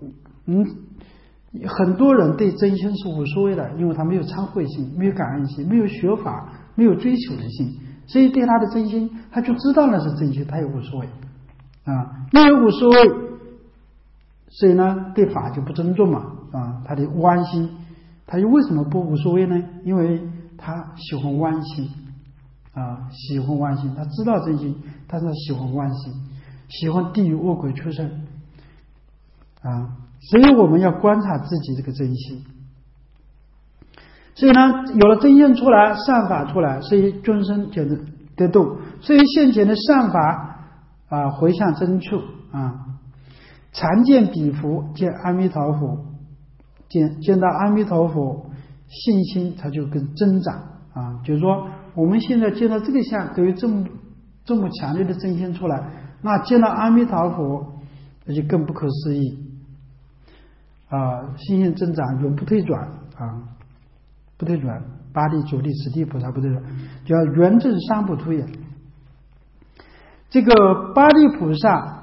很多人对真心是无所谓的，因为他没有忏悔心，没有感恩心，没有学法，没有追求的心，所以对他的真心他就知道那是真心，他也无所谓没有无所谓，所以呢对法就不尊重嘛他的弯心，他又为什么不无所谓呢？因为他喜欢弯心喜欢弯心，他知道真心，但是他喜欢弯心，喜欢地狱恶鬼畜生所以我们要观察自己这个真心。所以呢有了真心出来，善法出来，所以众生就得度。所以现前的善法回向真处常见彼佛见阿弥陀佛，见到阿弥陀佛，信心它就更增长就是说我们现在见到这个相都有这么强烈的真心出来，那见到阿弥陀佛那就更不可思议信心增长，永不退转不退转，八地九地十地菩萨不退转，叫圆正三不退这个八地菩萨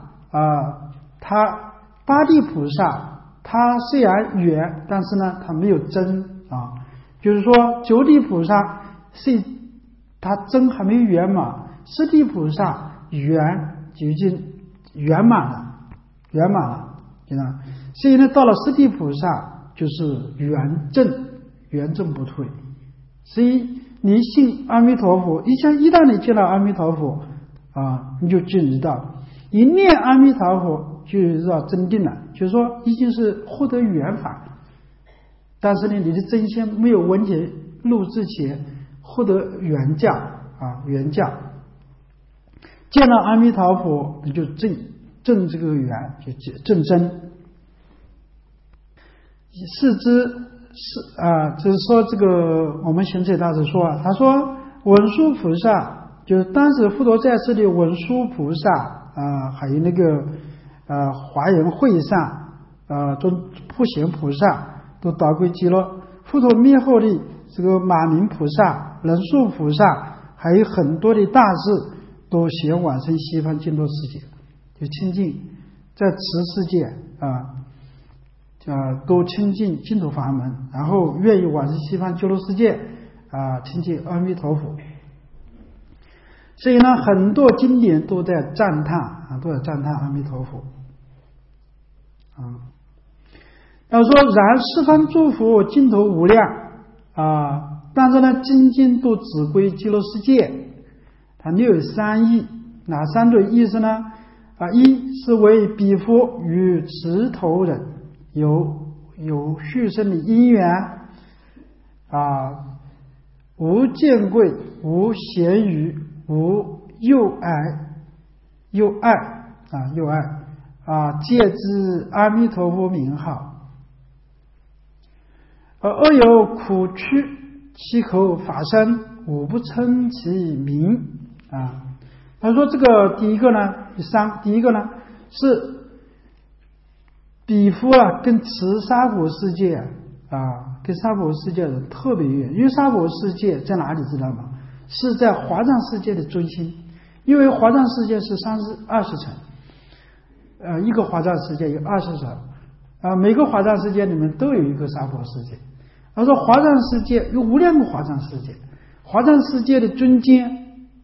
八地菩萨他虽然圆，但是呢他没有真就是说九地菩萨是他真还没有圆满，十地菩萨圆就已经圆满了，知道吗？所以呢到了十地菩萨就是圆正不退。所以你信阿弥陀佛，一旦你见到阿弥陀佛你就知道，一念阿弥陀佛就知道真定了，就是说已经是获得圆法，但是呢你的真心没有闻解入之前获得原教原教，见到阿弥陀佛你就正这个圆，就正真。是之就是说这个我们玄奘大师说他说文殊菩萨就是当时佛陀在世的文殊菩萨还有那个华严会上普贤菩萨都到归极乐。佛陀灭后的这个马明菩萨、人树菩萨，还有很多的大士都先往生西方净土世界，就亲近在此世界都亲近净土法门，然后愿意往生西方极乐世界亲近阿弥陀佛。所以呢，很多经典都在赞叹都在赞叹阿弥陀佛要说然十方诸佛净土无量但是呢经经都只归极乐世界。它略有三义，哪三种意思呢？一是为彼佛与持头人有续生的因缘无见贵，无咸愚，无幼爱借知阿弥陀佛名号，而有苦趣，其口法身，吾不称其名他说这个第一个呢是彼佛跟持娑婆世界跟娑婆世界的人特别远，因为娑婆世界在哪里知道吗？是在华藏世界的中心，因为华藏世界是20层一个华藏世界有20层每个华藏世界里面都有一个娑婆世界。他说华藏世界有无量个华藏世界，华藏世界的中间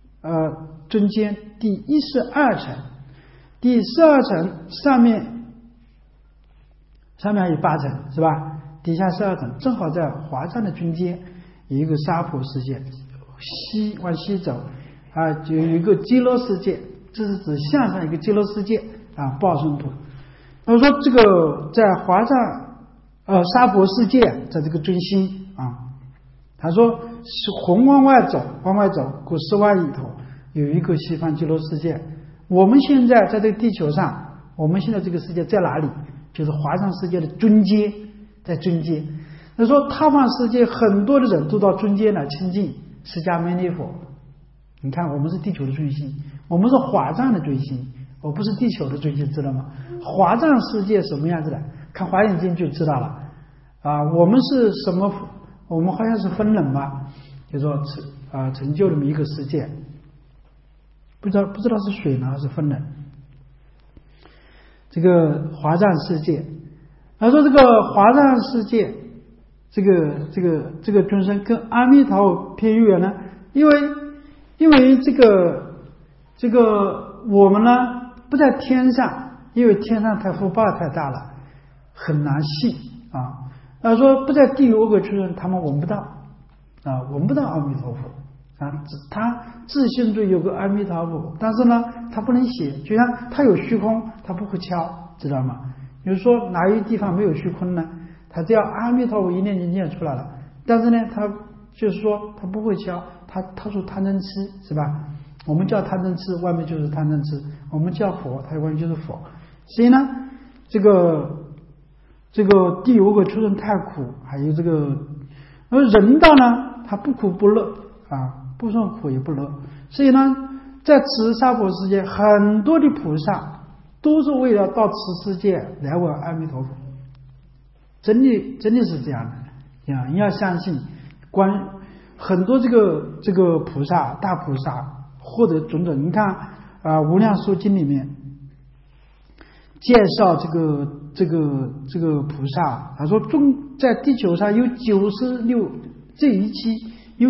第12层，第12层上面还有8层是吧？底下12层正好在华藏的中间有一个娑婆世界，往西走就有一个极乐世界，这是指向上一个极乐世界报身土。他说这个在华藏娑婆世界在这个中心他说红往外走过10万里头有一个西方极乐世界。我们现在在这个地球上，我们现在这个世界在哪里？就是华藏世界的中间，在中间。他说他方世界很多的人都到中间来亲近释迦牟尼佛。你看我们是地球的中心，我们是华藏的中心，我不是地球的中心，知道吗？华藏世界什么样子的？看华严经就知道了我们是什么？我们好像是分冷吧，就说成就这么一个世界，不知道是水呢还是分冷。这个华藏世界，他说这个华藏世界，这个众生跟阿弥陀佛偏远呢，因为这个我们呢不在天上，因为天上福报太大了，很难细他说不在地狱恶鬼畜生，他们闻不到阿弥陀佛他自信中有个阿弥陀佛，但是呢他不能写，就像他有虚空他不会敲，知道吗？比如说哪一个地方没有虚空呢？他只要阿弥陀佛一念就念出来了，但是呢他就是说他不会敲，他说贪嗔痴是吧？我们叫贪嗔痴，外面就是贪嗔痴，我们叫佛，它外面就是佛。所以呢这个地狱恶鬼畜生太苦，还有这个而人道呢他不苦不乐不受苦也不乐。所以呢在此娑婆世界很多的菩萨都是为了到此世界来闻阿弥陀佛，真的是这样的你要相信很多这个菩萨大菩萨获得种种。你看无量寿经里面介绍这个菩萨，他说在地球上有这一期有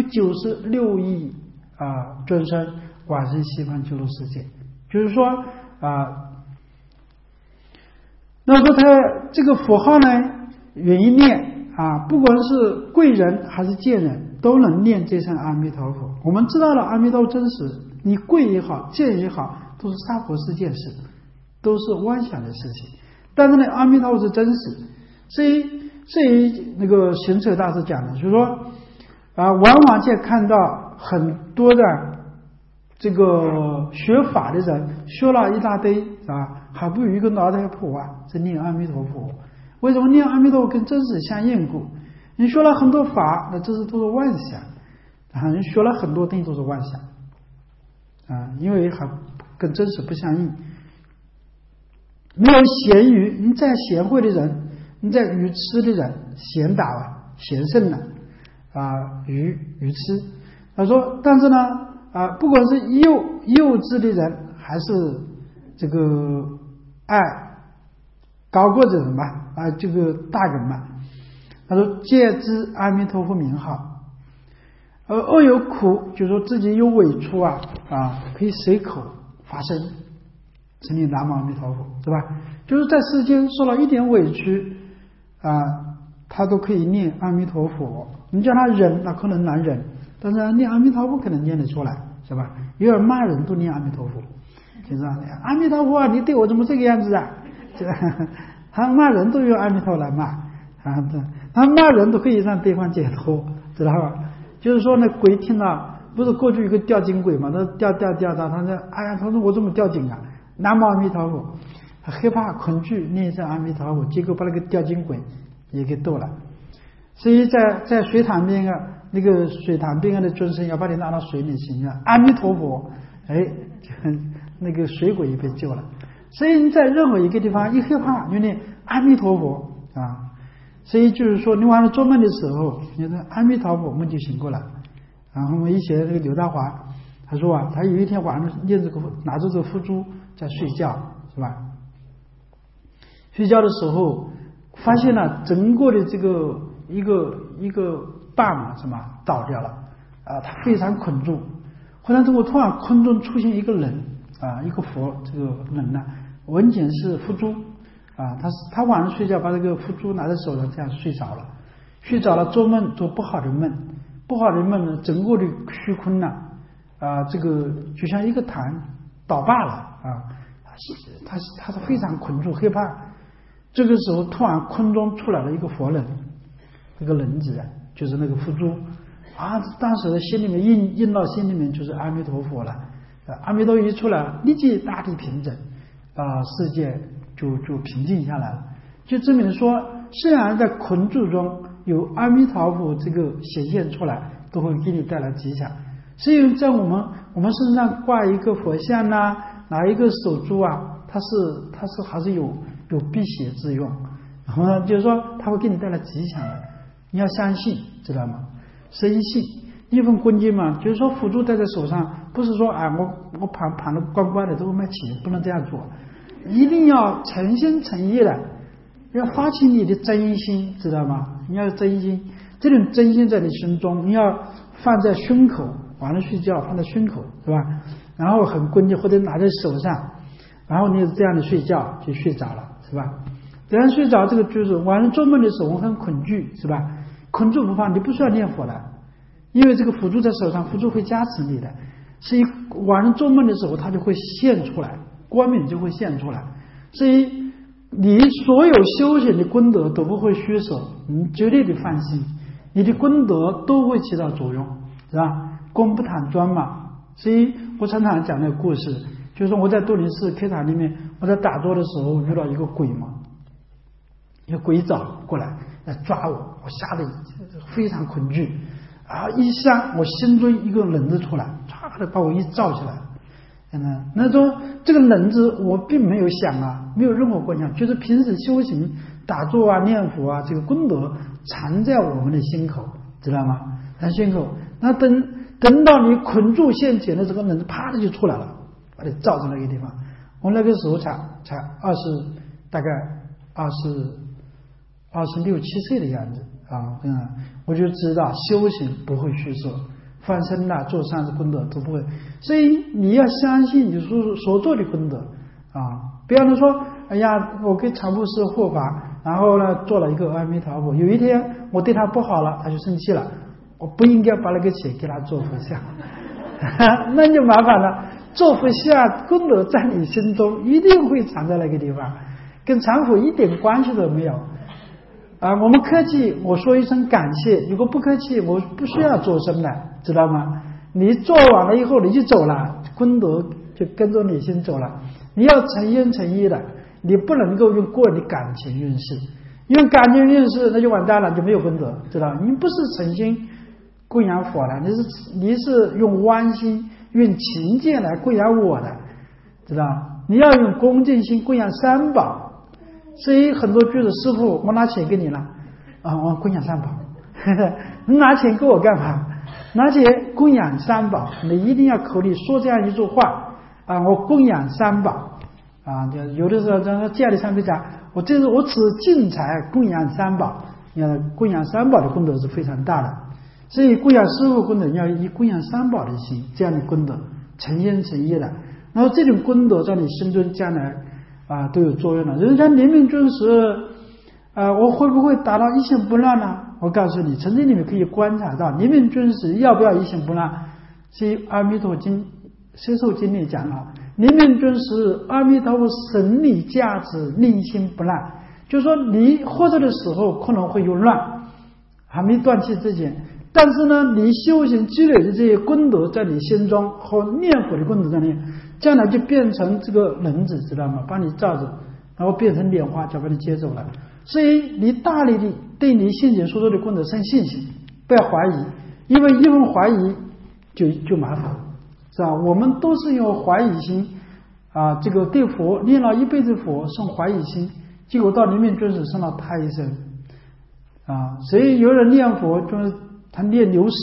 96亿众生往生西方极乐世界，就是说那说他这个佛号呢愿意念不管是贵人还是贱人都能念这声阿弥陀佛。我们知道了阿弥陀佛真实，你贵也好贱也好都是娑婆世界事，都是妄想的事情，但是呢阿弥陀佛是真实。所以那个行者大师讲的就是说往往在看到很多的这个学法的人学了一大堆还不如一个脑袋破是念阿弥陀佛。为什么念阿弥陀佛跟真实相应故？你学了很多法，那这是都是妄想你学了很多东西都是妄想因为还跟真实不相应。没有贤愚，你再贤惠的人，你再愚痴的人，贤达贤圣愚痴。他说，但是呢不管是幼稚的人，还是这个爱高过者人吧这个大人嘛，他说皆知阿弥陀佛名号，恶有苦，就是说自己有委屈可以随口发声，称念南无阿弥陀佛，是吧？就是在世间受了一点委屈他都可以念阿弥陀佛。你叫他忍，那可能难忍，但是念阿弥陀佛可能念得出来，是吧？有点骂人都念阿弥陀佛，就是阿弥陀佛你对我怎么这个样子他骂人都用阿弥陀来骂他骂人都可以让对方解脱，知道吧？就是说呢，鬼听了，不是过去有个掉井鬼嘛，他掉他说哎呀，他说我怎么掉井南无阿弥陀佛，他害怕恐惧念一声阿弥陀佛，结果把那个掉井鬼也给逗了。所以在水潭边那个水潭边的尊神要把你拉到水里行阿弥陀佛，那个水鬼也被救了。所以你在任何一个地方一害怕就念阿弥陀佛所以就是说你晚上做梦的时候你说阿弥陀佛，梦就醒过来。然后我们以前那个刘大华他说他有一天晚上拿着这个佛珠在睡觉，是吧？睡觉的时候发现了整个的这个一个瓣什么倒掉了他非常困住。后来突然空中出现一个人一个佛，这个人呢文简是佛珠他晚上睡觉把这个佛珠拿在手上，这样睡着了做梦做不好的梦呢，整个的虚空这个就像一个坛倒罢了他是非常困住害怕。这个时候突然空中出来了一个佛人，那个人子就是那个佛珠当时的心里面印到心里面就是阿弥陀佛了。阿弥陀佛一出来，立即大地平整世界就平静下来了。就证明说，虽然在困住中有阿弥陀佛这个显现出来，都会给你带来吉祥。所以在我们身上挂一个佛像拿一个手珠它是还是有辟邪之用，然后呢就是说它会给你带来吉祥的，你要相信，知道吗？深信一份恭敬嘛，就是说佛珠戴在手上，不是说我盘的乖乖的都卖钱，不能这样做，一定要诚心诚意的，要发起你的真心，知道吗？你要真心，这种真心在你心中，你要放在胸口，晚上睡觉放在胸口，是吧？然后很恭敬，或者拿在手上，然后你这样的睡觉就睡着了，是吧？这样睡着，这个就是晚上做梦的时候我很恐惧，是吧？恐惧不怕，你不需要念佛了，因为这个佛珠在手上，佛珠会加持你的，所以晚上做梦的时候它就会现出来，光明就会现出来。所以你所有修行的功德都不会虚设，你绝对的放心，你的功德都会起到作用，是吧？功不坦专嘛。所以我常常讲那个故事，就是说我在杜林寺课堂里面，我在打坐的时候遇到一个鬼嘛，一个鬼找过来抓我吓得非常恐惧一下我心中一个冷子出来，唰的把我一罩起来。那说这个冷子我并没有想没有任何观想，就是平时修行打坐念佛这个功德藏在我们的心口，知道吗？在心口，那等到你捆住现前的这个冷子啪的就出来了，把你罩在那个地方。我那个时候才大概26、27岁的样子我就知道修行不会虚设，放生做善事功德都不会。所以你要相信你所做的功德不要说哎呀我给常布施护法，然后呢做了一个阿弥陀佛，有一天我对他不好了，他就生气了，我不应该把那个钱给他做佛像那就麻烦了。做佛像功德在你心中一定会藏在那个地方，跟常佛一点关系都没有我们客气我说一声感谢，如果不客气我不需要做声的，知道吗？你做完了以后你就走了，功德就跟着你先走了。你要诚心诚意的，你不能够用个人的感情运势，用感情运势那就完蛋了，就没有功德，知道吗？你不是诚心供养佛了，你是用歪心用勤俭来供养我的，知道？你要用恭敬心供养三宝。所以很多居士师父，我拿钱给你了我供养三宝。你拿钱给我干嘛？拿钱供养三宝，你一定要口里说这样一句话我供养三宝有的时候在家里上面讲，我此进财供养三宝，你看供养三宝的功德是非常大的。所以供养师父功德要以供养三宝的心，这样的功德诚心诚意的，然后这种功德在你心中将来都有作用了。人家临命终时我会不会达到一心不乱呢？我告诉你，从这里面可以观察到临命终时要不要一心不乱。所以阿弥陀经摄受经里讲了，临命终时阿弥陀佛神力加持，令心不乱，就是说你活着的时候可能会有乱，还没断气之前，但是呢你修行积累的这些功德在你心中和念佛的功德在里，将来就变成这个轮子，知道吗？把你罩着，然后变成莲花就把你接走了。所以你大力的对你现前所做的功德生信心，不要怀疑，因为一分怀疑就麻烦，是吧？我们都是用怀疑心这个对佛念了一辈子佛生怀疑心，结果到临命终时生了胎生所以有人念佛就是他念牛屎，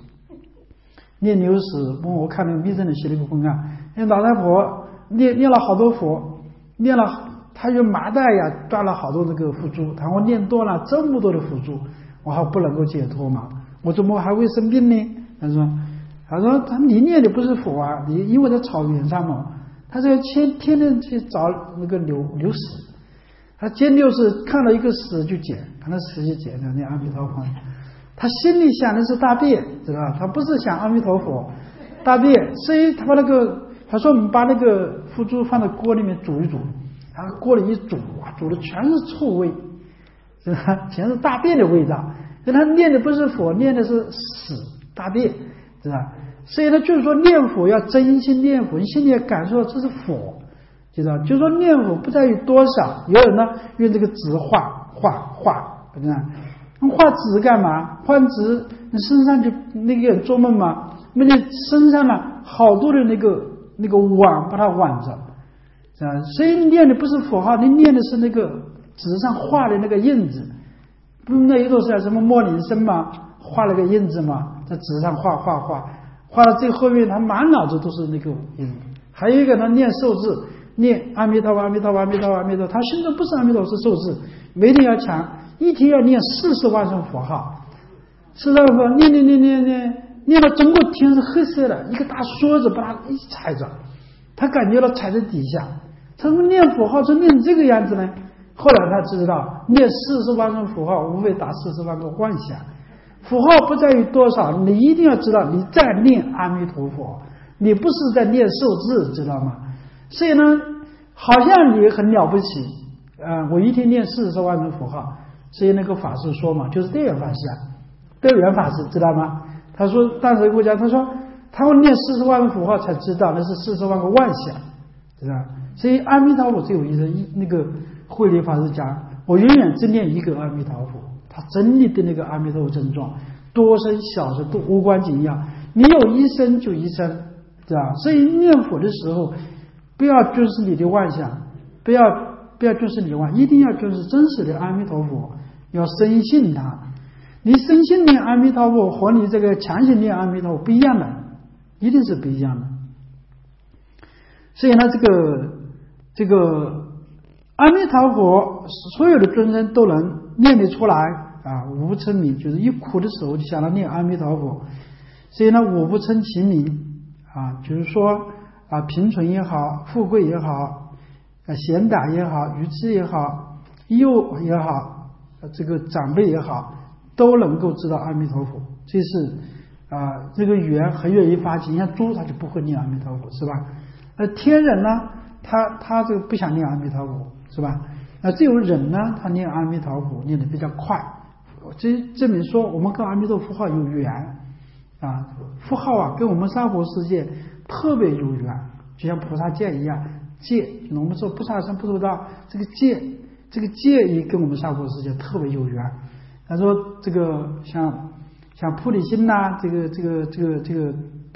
我看那个密宗的写了一个公案，老太婆念了好多佛，念了他用麻袋抓了好多这个佛珠，他说念多了这么多的佛珠，我还不能够解脱吗？我怎么还会生病呢？他说你念的不是佛你因为在草原上嘛，他这天天去找那个牛屎，他捡牛屎看了一个屎就捡，看到屎就捡，那阿弥陀佛，他心里想的是大便，知道吧？他不是想阿弥陀佛，大便。所以他说我们把那个佛珠放在锅里面煮一煮，然后锅里一煮煮的全是臭味，是吧？全是大便的味道。所以他念的不是佛，念的是屎大便，知道吧？所以呢，就是说念佛要真心念佛，你心里要感受到这是佛，知道吧？就是说念佛不在于多少，有人呢用这个纸画，知道吧？画纸干嘛？画纸你身上就那个人做梦嘛，那你身上呢好多的那个网把它网着，所以你念的不是佛号，你念的是那个纸上画的那个印子。不是那一座是什么莫林生嘛，画了个印子嘛，在纸上画到最后面他满脑子都是那个印子。还有一个他念寿字，念阿弥陀佛阿弥陀佛阿弥陀佛阿弥陀佛，他心中不是阿弥陀佛是寿字，每天要强，一天要念40万声佛号，40万佛念到整个天是黑色的，一个大梭子把他一踩着，他感觉到踩在底下，他说念佛号是念这个样子呢。后来他知道念40万声佛号无非打40万个妄想，佛号不在于多少，你一定要知道你在念阿弥陀佛，你不是在念寿字，知道吗？所以呢好像你很了不起我一天念40万声佛号。所以那个法师说嘛，就是德元法师德元法师知道吗？他说当时国家他说他会念40万声佛号才知道那是40万个妄想，知道吧？所以阿弥陀佛最有意思，那个慧理法师讲，我永远只念一个阿弥陀佛，他真理的那个阿弥陀佛真状，多生小生都无关紧要，你有一生就一生，知道吧？所以念佛的时候不要尊视你的妄想，不要尊视你的妄想，一定要尊视真实的阿弥陀佛，要深信他。你深信念阿弥陀佛和你这个强行念阿弥陀佛不一样的，一定是不一样的。所以呢这个阿弥陀佛所有的众生都能念得出来无不称名，就是一苦的时候就想到念阿弥陀佛。所以呢无不称其名就是说贫穷也好，富贵也好，贤达也好，愚痴也好，幼也好，这个长辈也好，都能够知道阿弥陀佛。这是这个语言很愿意发起，像猪他就不会念阿弥陀佛，是吧？天人呢他这个不想念阿弥陀佛，是吧？只有人呢他念阿弥陀佛念得比较快，这证明说我们跟阿弥陀佛号有缘佛号跟我们娑婆世界特别有缘，就像菩萨戒一样，戒我们说菩萨身不受道，这个戒也跟我们娑婆世界特别有缘。他说这个像菩提心这个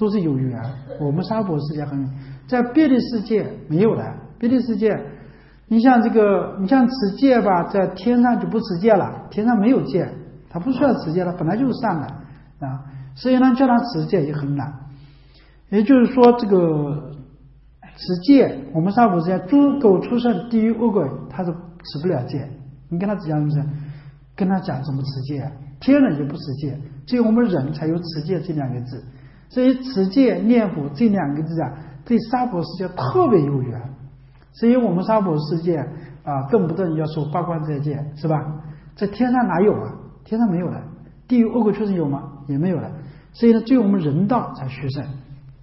都是有缘。我们娑婆世界很，在别的世界没有的。别的世界，你像持戒吧，在天上就不持戒了，天上没有戒，他不需要持戒了，本来就是善的啊。所以呢，叫他持戒也很难。也就是说，这个持戒，我们娑婆世界猪狗畜生地狱恶鬼，他是持不了戒。你跟他讲什么？跟他讲怎么持戒啊？天人就不持戒，只有我们人才有持戒这两个字。所以持戒念佛这两个字啊，对娑婆世界特别有缘。所以我们娑婆世界啊，动不动要受八关斋戒，是吧？在天上哪有啊？天上没有的。地狱恶鬼畜生有吗？也没有的。所以呢，只有我们人道才殊胜。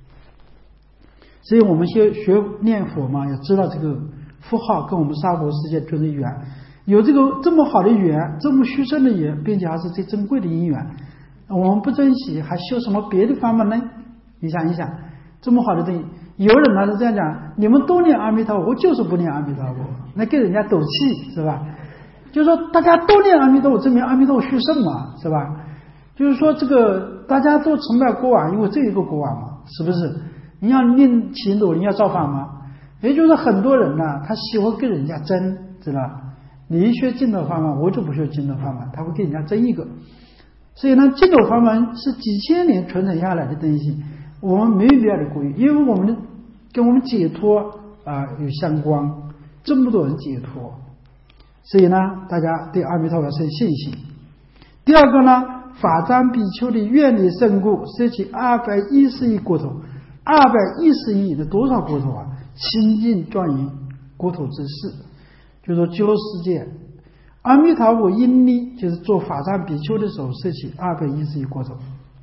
所以我们学念佛嘛，要知道这个符号跟我们娑婆世界就是缘，有这么好的缘，这么殊胜的缘，并且还是最珍贵的因缘，我们不珍惜，还修什么别的方法呢？你想一想，这么好的东西，有人呢是这样讲，你们都念阿弥陀佛，我就是不念阿弥陀佛，那给人家斗气是吧？就是说大家都念阿弥陀佛，证明阿弥陀佛殊胜嘛，是吧？就是说这个大家都崇拜国王，因为这一个国王嘛，是不是？你要念起努力要造反吗？也就是很多人呢，他喜欢跟人家争，知道吧？你一学净土法门，我就不学净土法门，他会跟人家争一个。所以呢，净土法门是几千年传承下来的东西，我们没有必要的故意，因为我们跟我们解脱有相关，这么多人解脱，所以呢，大家对阿弥陀佛生信心。第二个呢，法藏比丘的愿力甚故，舍弃210亿国土，210亿的多少国土啊？清净庄严国土之事，就是说极乐世界，阿弥陀佛因力就是做法藏比丘的时候舍弃210亿国土。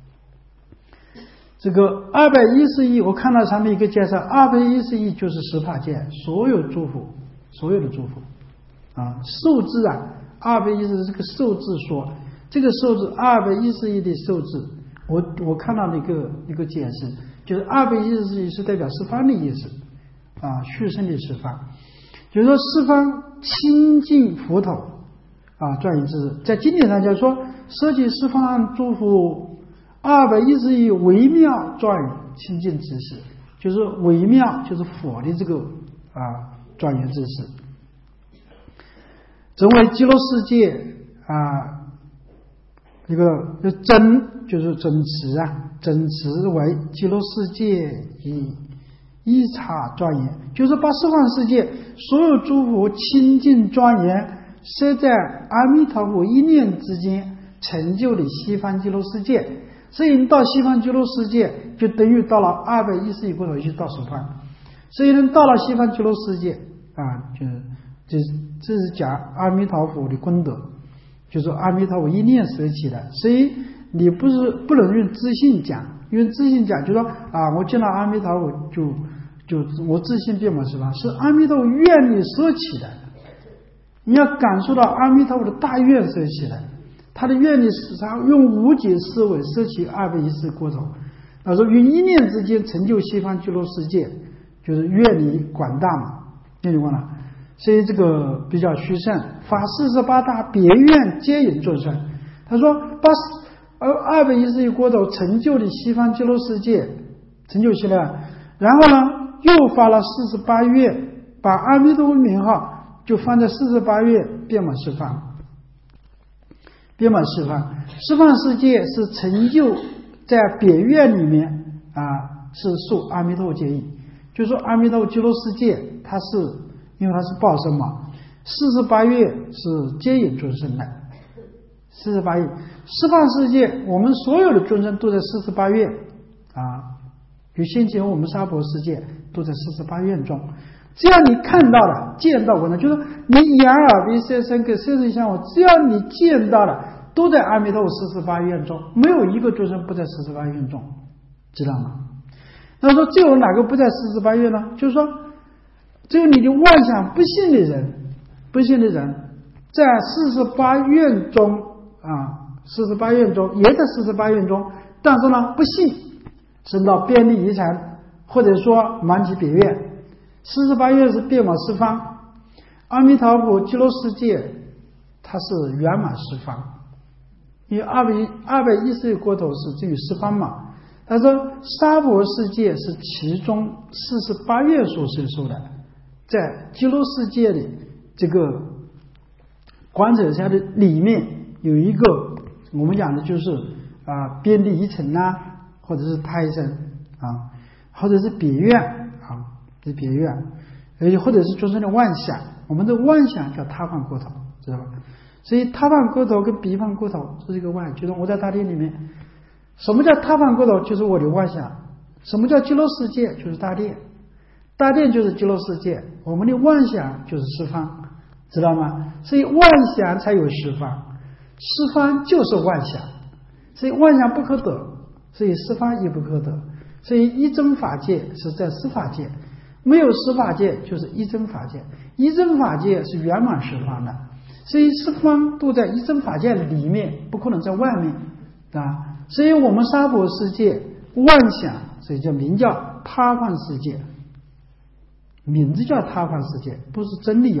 这个210亿，我看到上面一个介绍，210亿就是十法界所有诸佛，所有的诸佛啊，数字啊，210这个数字说，这个数字210亿的数字，我看到的一个解释，就是210亿是代表十方的意思啊，续生的十方，就是说十方清净佛头啊，庄严之事，在经典上就是说，舍弃十方诸佛210亿微妙庄严清净之事，就是微妙就是佛的这个庄严之事，成为极乐世界一个真就是真持真持为极乐世界一刹庄严，就是把十方世界所有诸佛清净庄严设在阿弥陀佛一念之间成就的西方极乐世界。所以你到西方极乐世界就等于到了210亿国土，就到十方。所以呢，到了西方极乐世界这是讲阿弥陀佛的功德，就是阿弥陀佛一念舍起的。所以你不能用自信讲，因为自信讲就说我见到阿弥陀佛就我自信变满十方，是阿弥陀佛愿力舍起的。你要感受到阿弥陀佛的大愿舍起的，他的愿力是他用无解思维舍起210国土，说于一念之间成就西方极乐世界，就是愿力广大嘛，愿力广大。所以这个比较虚胜，法48大别愿皆引众生。他说把210亿国土成就的西方极乐世界成就起来，然后呢又发了48愿，把阿弥陀佛名号就放在48愿遍满十方，遍满十方。十方世界是成就在别愿里面是受阿弥陀佛接引，就是说阿弥陀佛极乐世界它是因为它是报身嘛，48愿是接引众生的，48愿十方世界我们所有的众生都在48愿就先前我们娑婆世界都在48愿中。只要你看到了见到过呢，就是你眼耳鼻舌身口色声香味，只要你见到了都在阿弥陀佛48愿中，没有一个众生不在48愿中，知道吗？那说只有哪个不在48愿呢？就是说只有你的妄想不信的人在48愿中48愿中也在48愿中，但是呢不信，生到遍历遗产，或者说满起别愿。48愿是遍满十方，阿弥陀佛极乐世界它是圆满十方，因为210亿国土是至于十方嘛， 他说娑婆世界是其中48愿所摄受的，在极乐世界里这个观者下的里面有一个我们讲的就是边地一层或者是胎生或者是别愿是别愿，或者是众生的妄想，我们的妄想叫他方国土，知道吧？所以他方国土跟彼方国土是一个妄想，就是我在大殿里面，什么叫他方国土？就是我的妄想。什么叫极乐世界？就是大殿，大殿就是极乐世界，我们的妄想就是十方，知道吗？所以妄想才有十方，十方就是妄想，所以妄想不可得，所以十方也不可得。所以一真法界是在十法界，没有十法界就是一真法界，一真法界是圆满十方的，所以十方都在一真法界里面，不可能在外面所以我们娑婆世界妄想，所以叫名叫他方世界，名字叫他方世界，不是真的有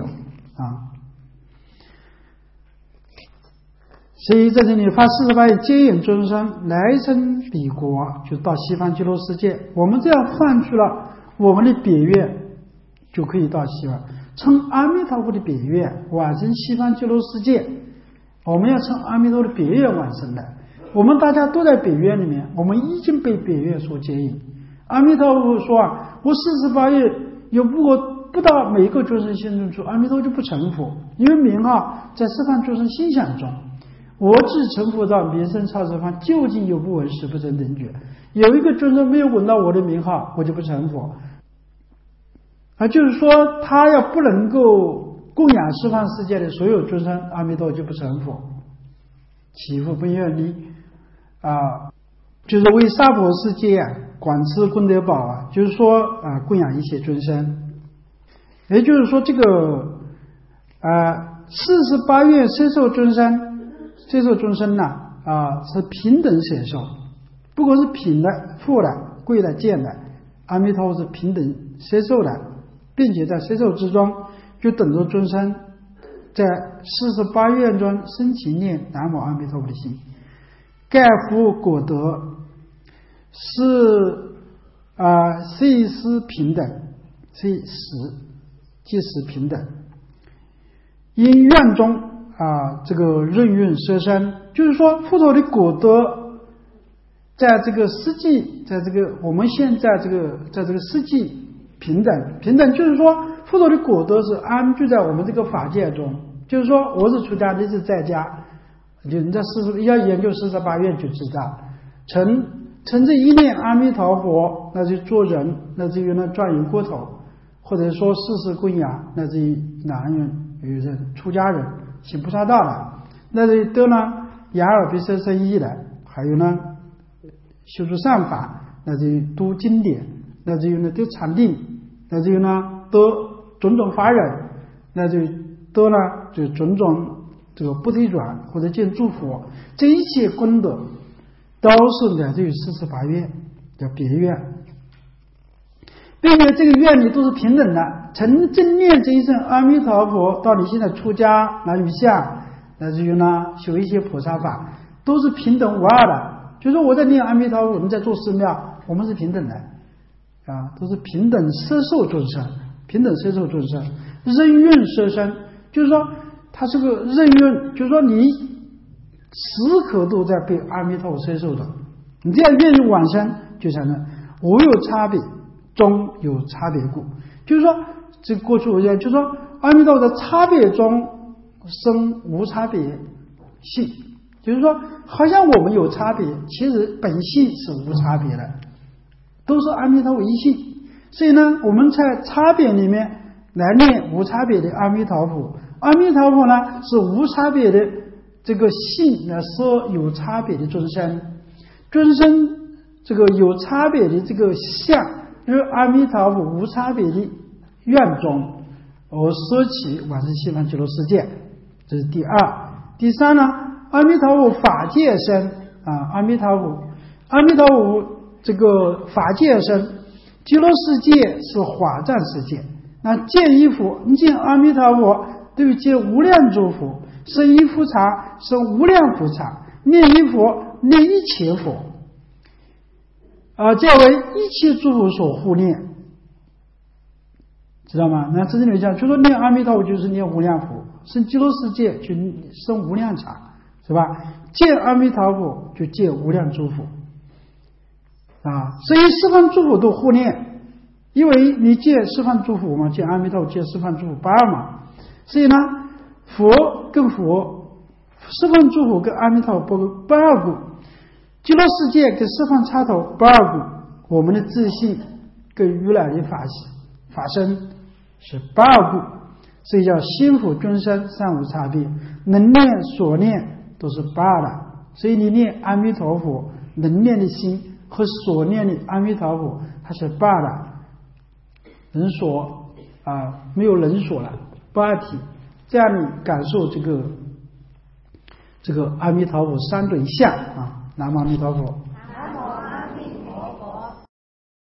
所以在这里发48愿接引众生来生彼国，就到西方极乐世界。我们这样放去了我们的别愿，就可以到西方，乘阿弥陀佛的别愿往生西方极乐世界。我们要乘阿弥陀佛的别愿往生的，我们大家都在别愿里面，我们已经被别愿所接引。阿弥陀佛说我48愿有不到每一个众生心中处，阿弥陀佛就不成佛，因为名号在十方众生心想中，我只成佛道，名声超十方，究竟有不闻时不真等觉。有一个众生没有闻到我的名号，我就不成佛。就是说他要不能够供养十方世界的所有众生，阿弥陀就不成佛。祈福不愿力就是为娑婆世界广施功德宝就是说供养一些众生。也就是说这个48愿摄受众生是平等摄受，不管是品的、富的、贵的、贱的，阿弥陀佛是平等摄受的，并且在摄受之中就等着众生在48愿中生起念南无阿弥陀佛的心，盖福果德是虽是平等，虽即是平等。因愿中这个任运摄身，就是说佛陀的果德在这个实际，在这个我们现在在这个实际平等就是说佛陀的果德是安居在我们这个法界中，就是说我是出家，你是在家，就你在要研究48愿就知道，成这一念阿弥陀佛，那就做人，那至于那转有过头，或者说世供养，那至于男人女人出家人行菩萨道了，那至于得呢雅尔比舍生意的，还有呢修出善法，那至于读经典，那至于呢得禅定，那至于呢得种种法忍，那就得呢就种种这个不退转或者见诸佛，这一切功德都是来自于48愿，叫别愿，并且这个愿力都是平等的。曾正念这一声阿弥陀佛，到你现在出家拿鱼相，乃至于呢修一些菩萨法，都是平等无二的。就是说我在念阿弥陀佛，我们在做寺庙，我们是平等的都是平等摄受众生，平等摄受众生，任运摄身，就是说它是个任运，就是说你时刻都在被阿弥陀佛摄受的，你这样愿意往生，就像呢无有差别，中有差别故。就是说这过去我讲，就是说阿弥陀佛的差别中生无差别性，就是说好像我们有差别，其实本性是无差别的，都是阿弥陀佛一性。所以呢我们在差别里面来念无差别的阿弥陀佛，阿弥陀佛呢是无差别的这个性来说有差别的众生，众生这个有差别的这个相，就是阿弥陀佛无差别的愿中，我说起往生西方极乐世界，这是第二。第三呢，阿弥陀佛法界身阿弥陀佛这个法界身，极乐世界是法藏世界。那见一佛，你见阿弥陀佛，对于见无量诸佛，生一佛刹，生无量佛刹，念一佛，念一切佛。 皆为一切诸佛所护念，知道吗？那真正来讲，就说念阿弥陀佛就是念无量佛，生极乐世界就生无量常，是吧？见阿弥陀佛就见无量诸佛所以十方诸佛都护念，因为你见十方诸佛嘛，见阿弥陀佛见十方诸佛不二嘛，所以呢，佛跟佛，十方诸佛跟阿弥陀佛不二故，极乐世界跟十方刹土不二故，我们的自信跟如来的法身是不二故，所以叫心佛均生，三无差别，能念所念都是不二的。所以你念阿弥陀佛，能念的心和所念的阿弥陀佛它是不二的，人所没有人所了，不二体。这样你感受这个阿弥陀佛三对相南无阿弥陀佛。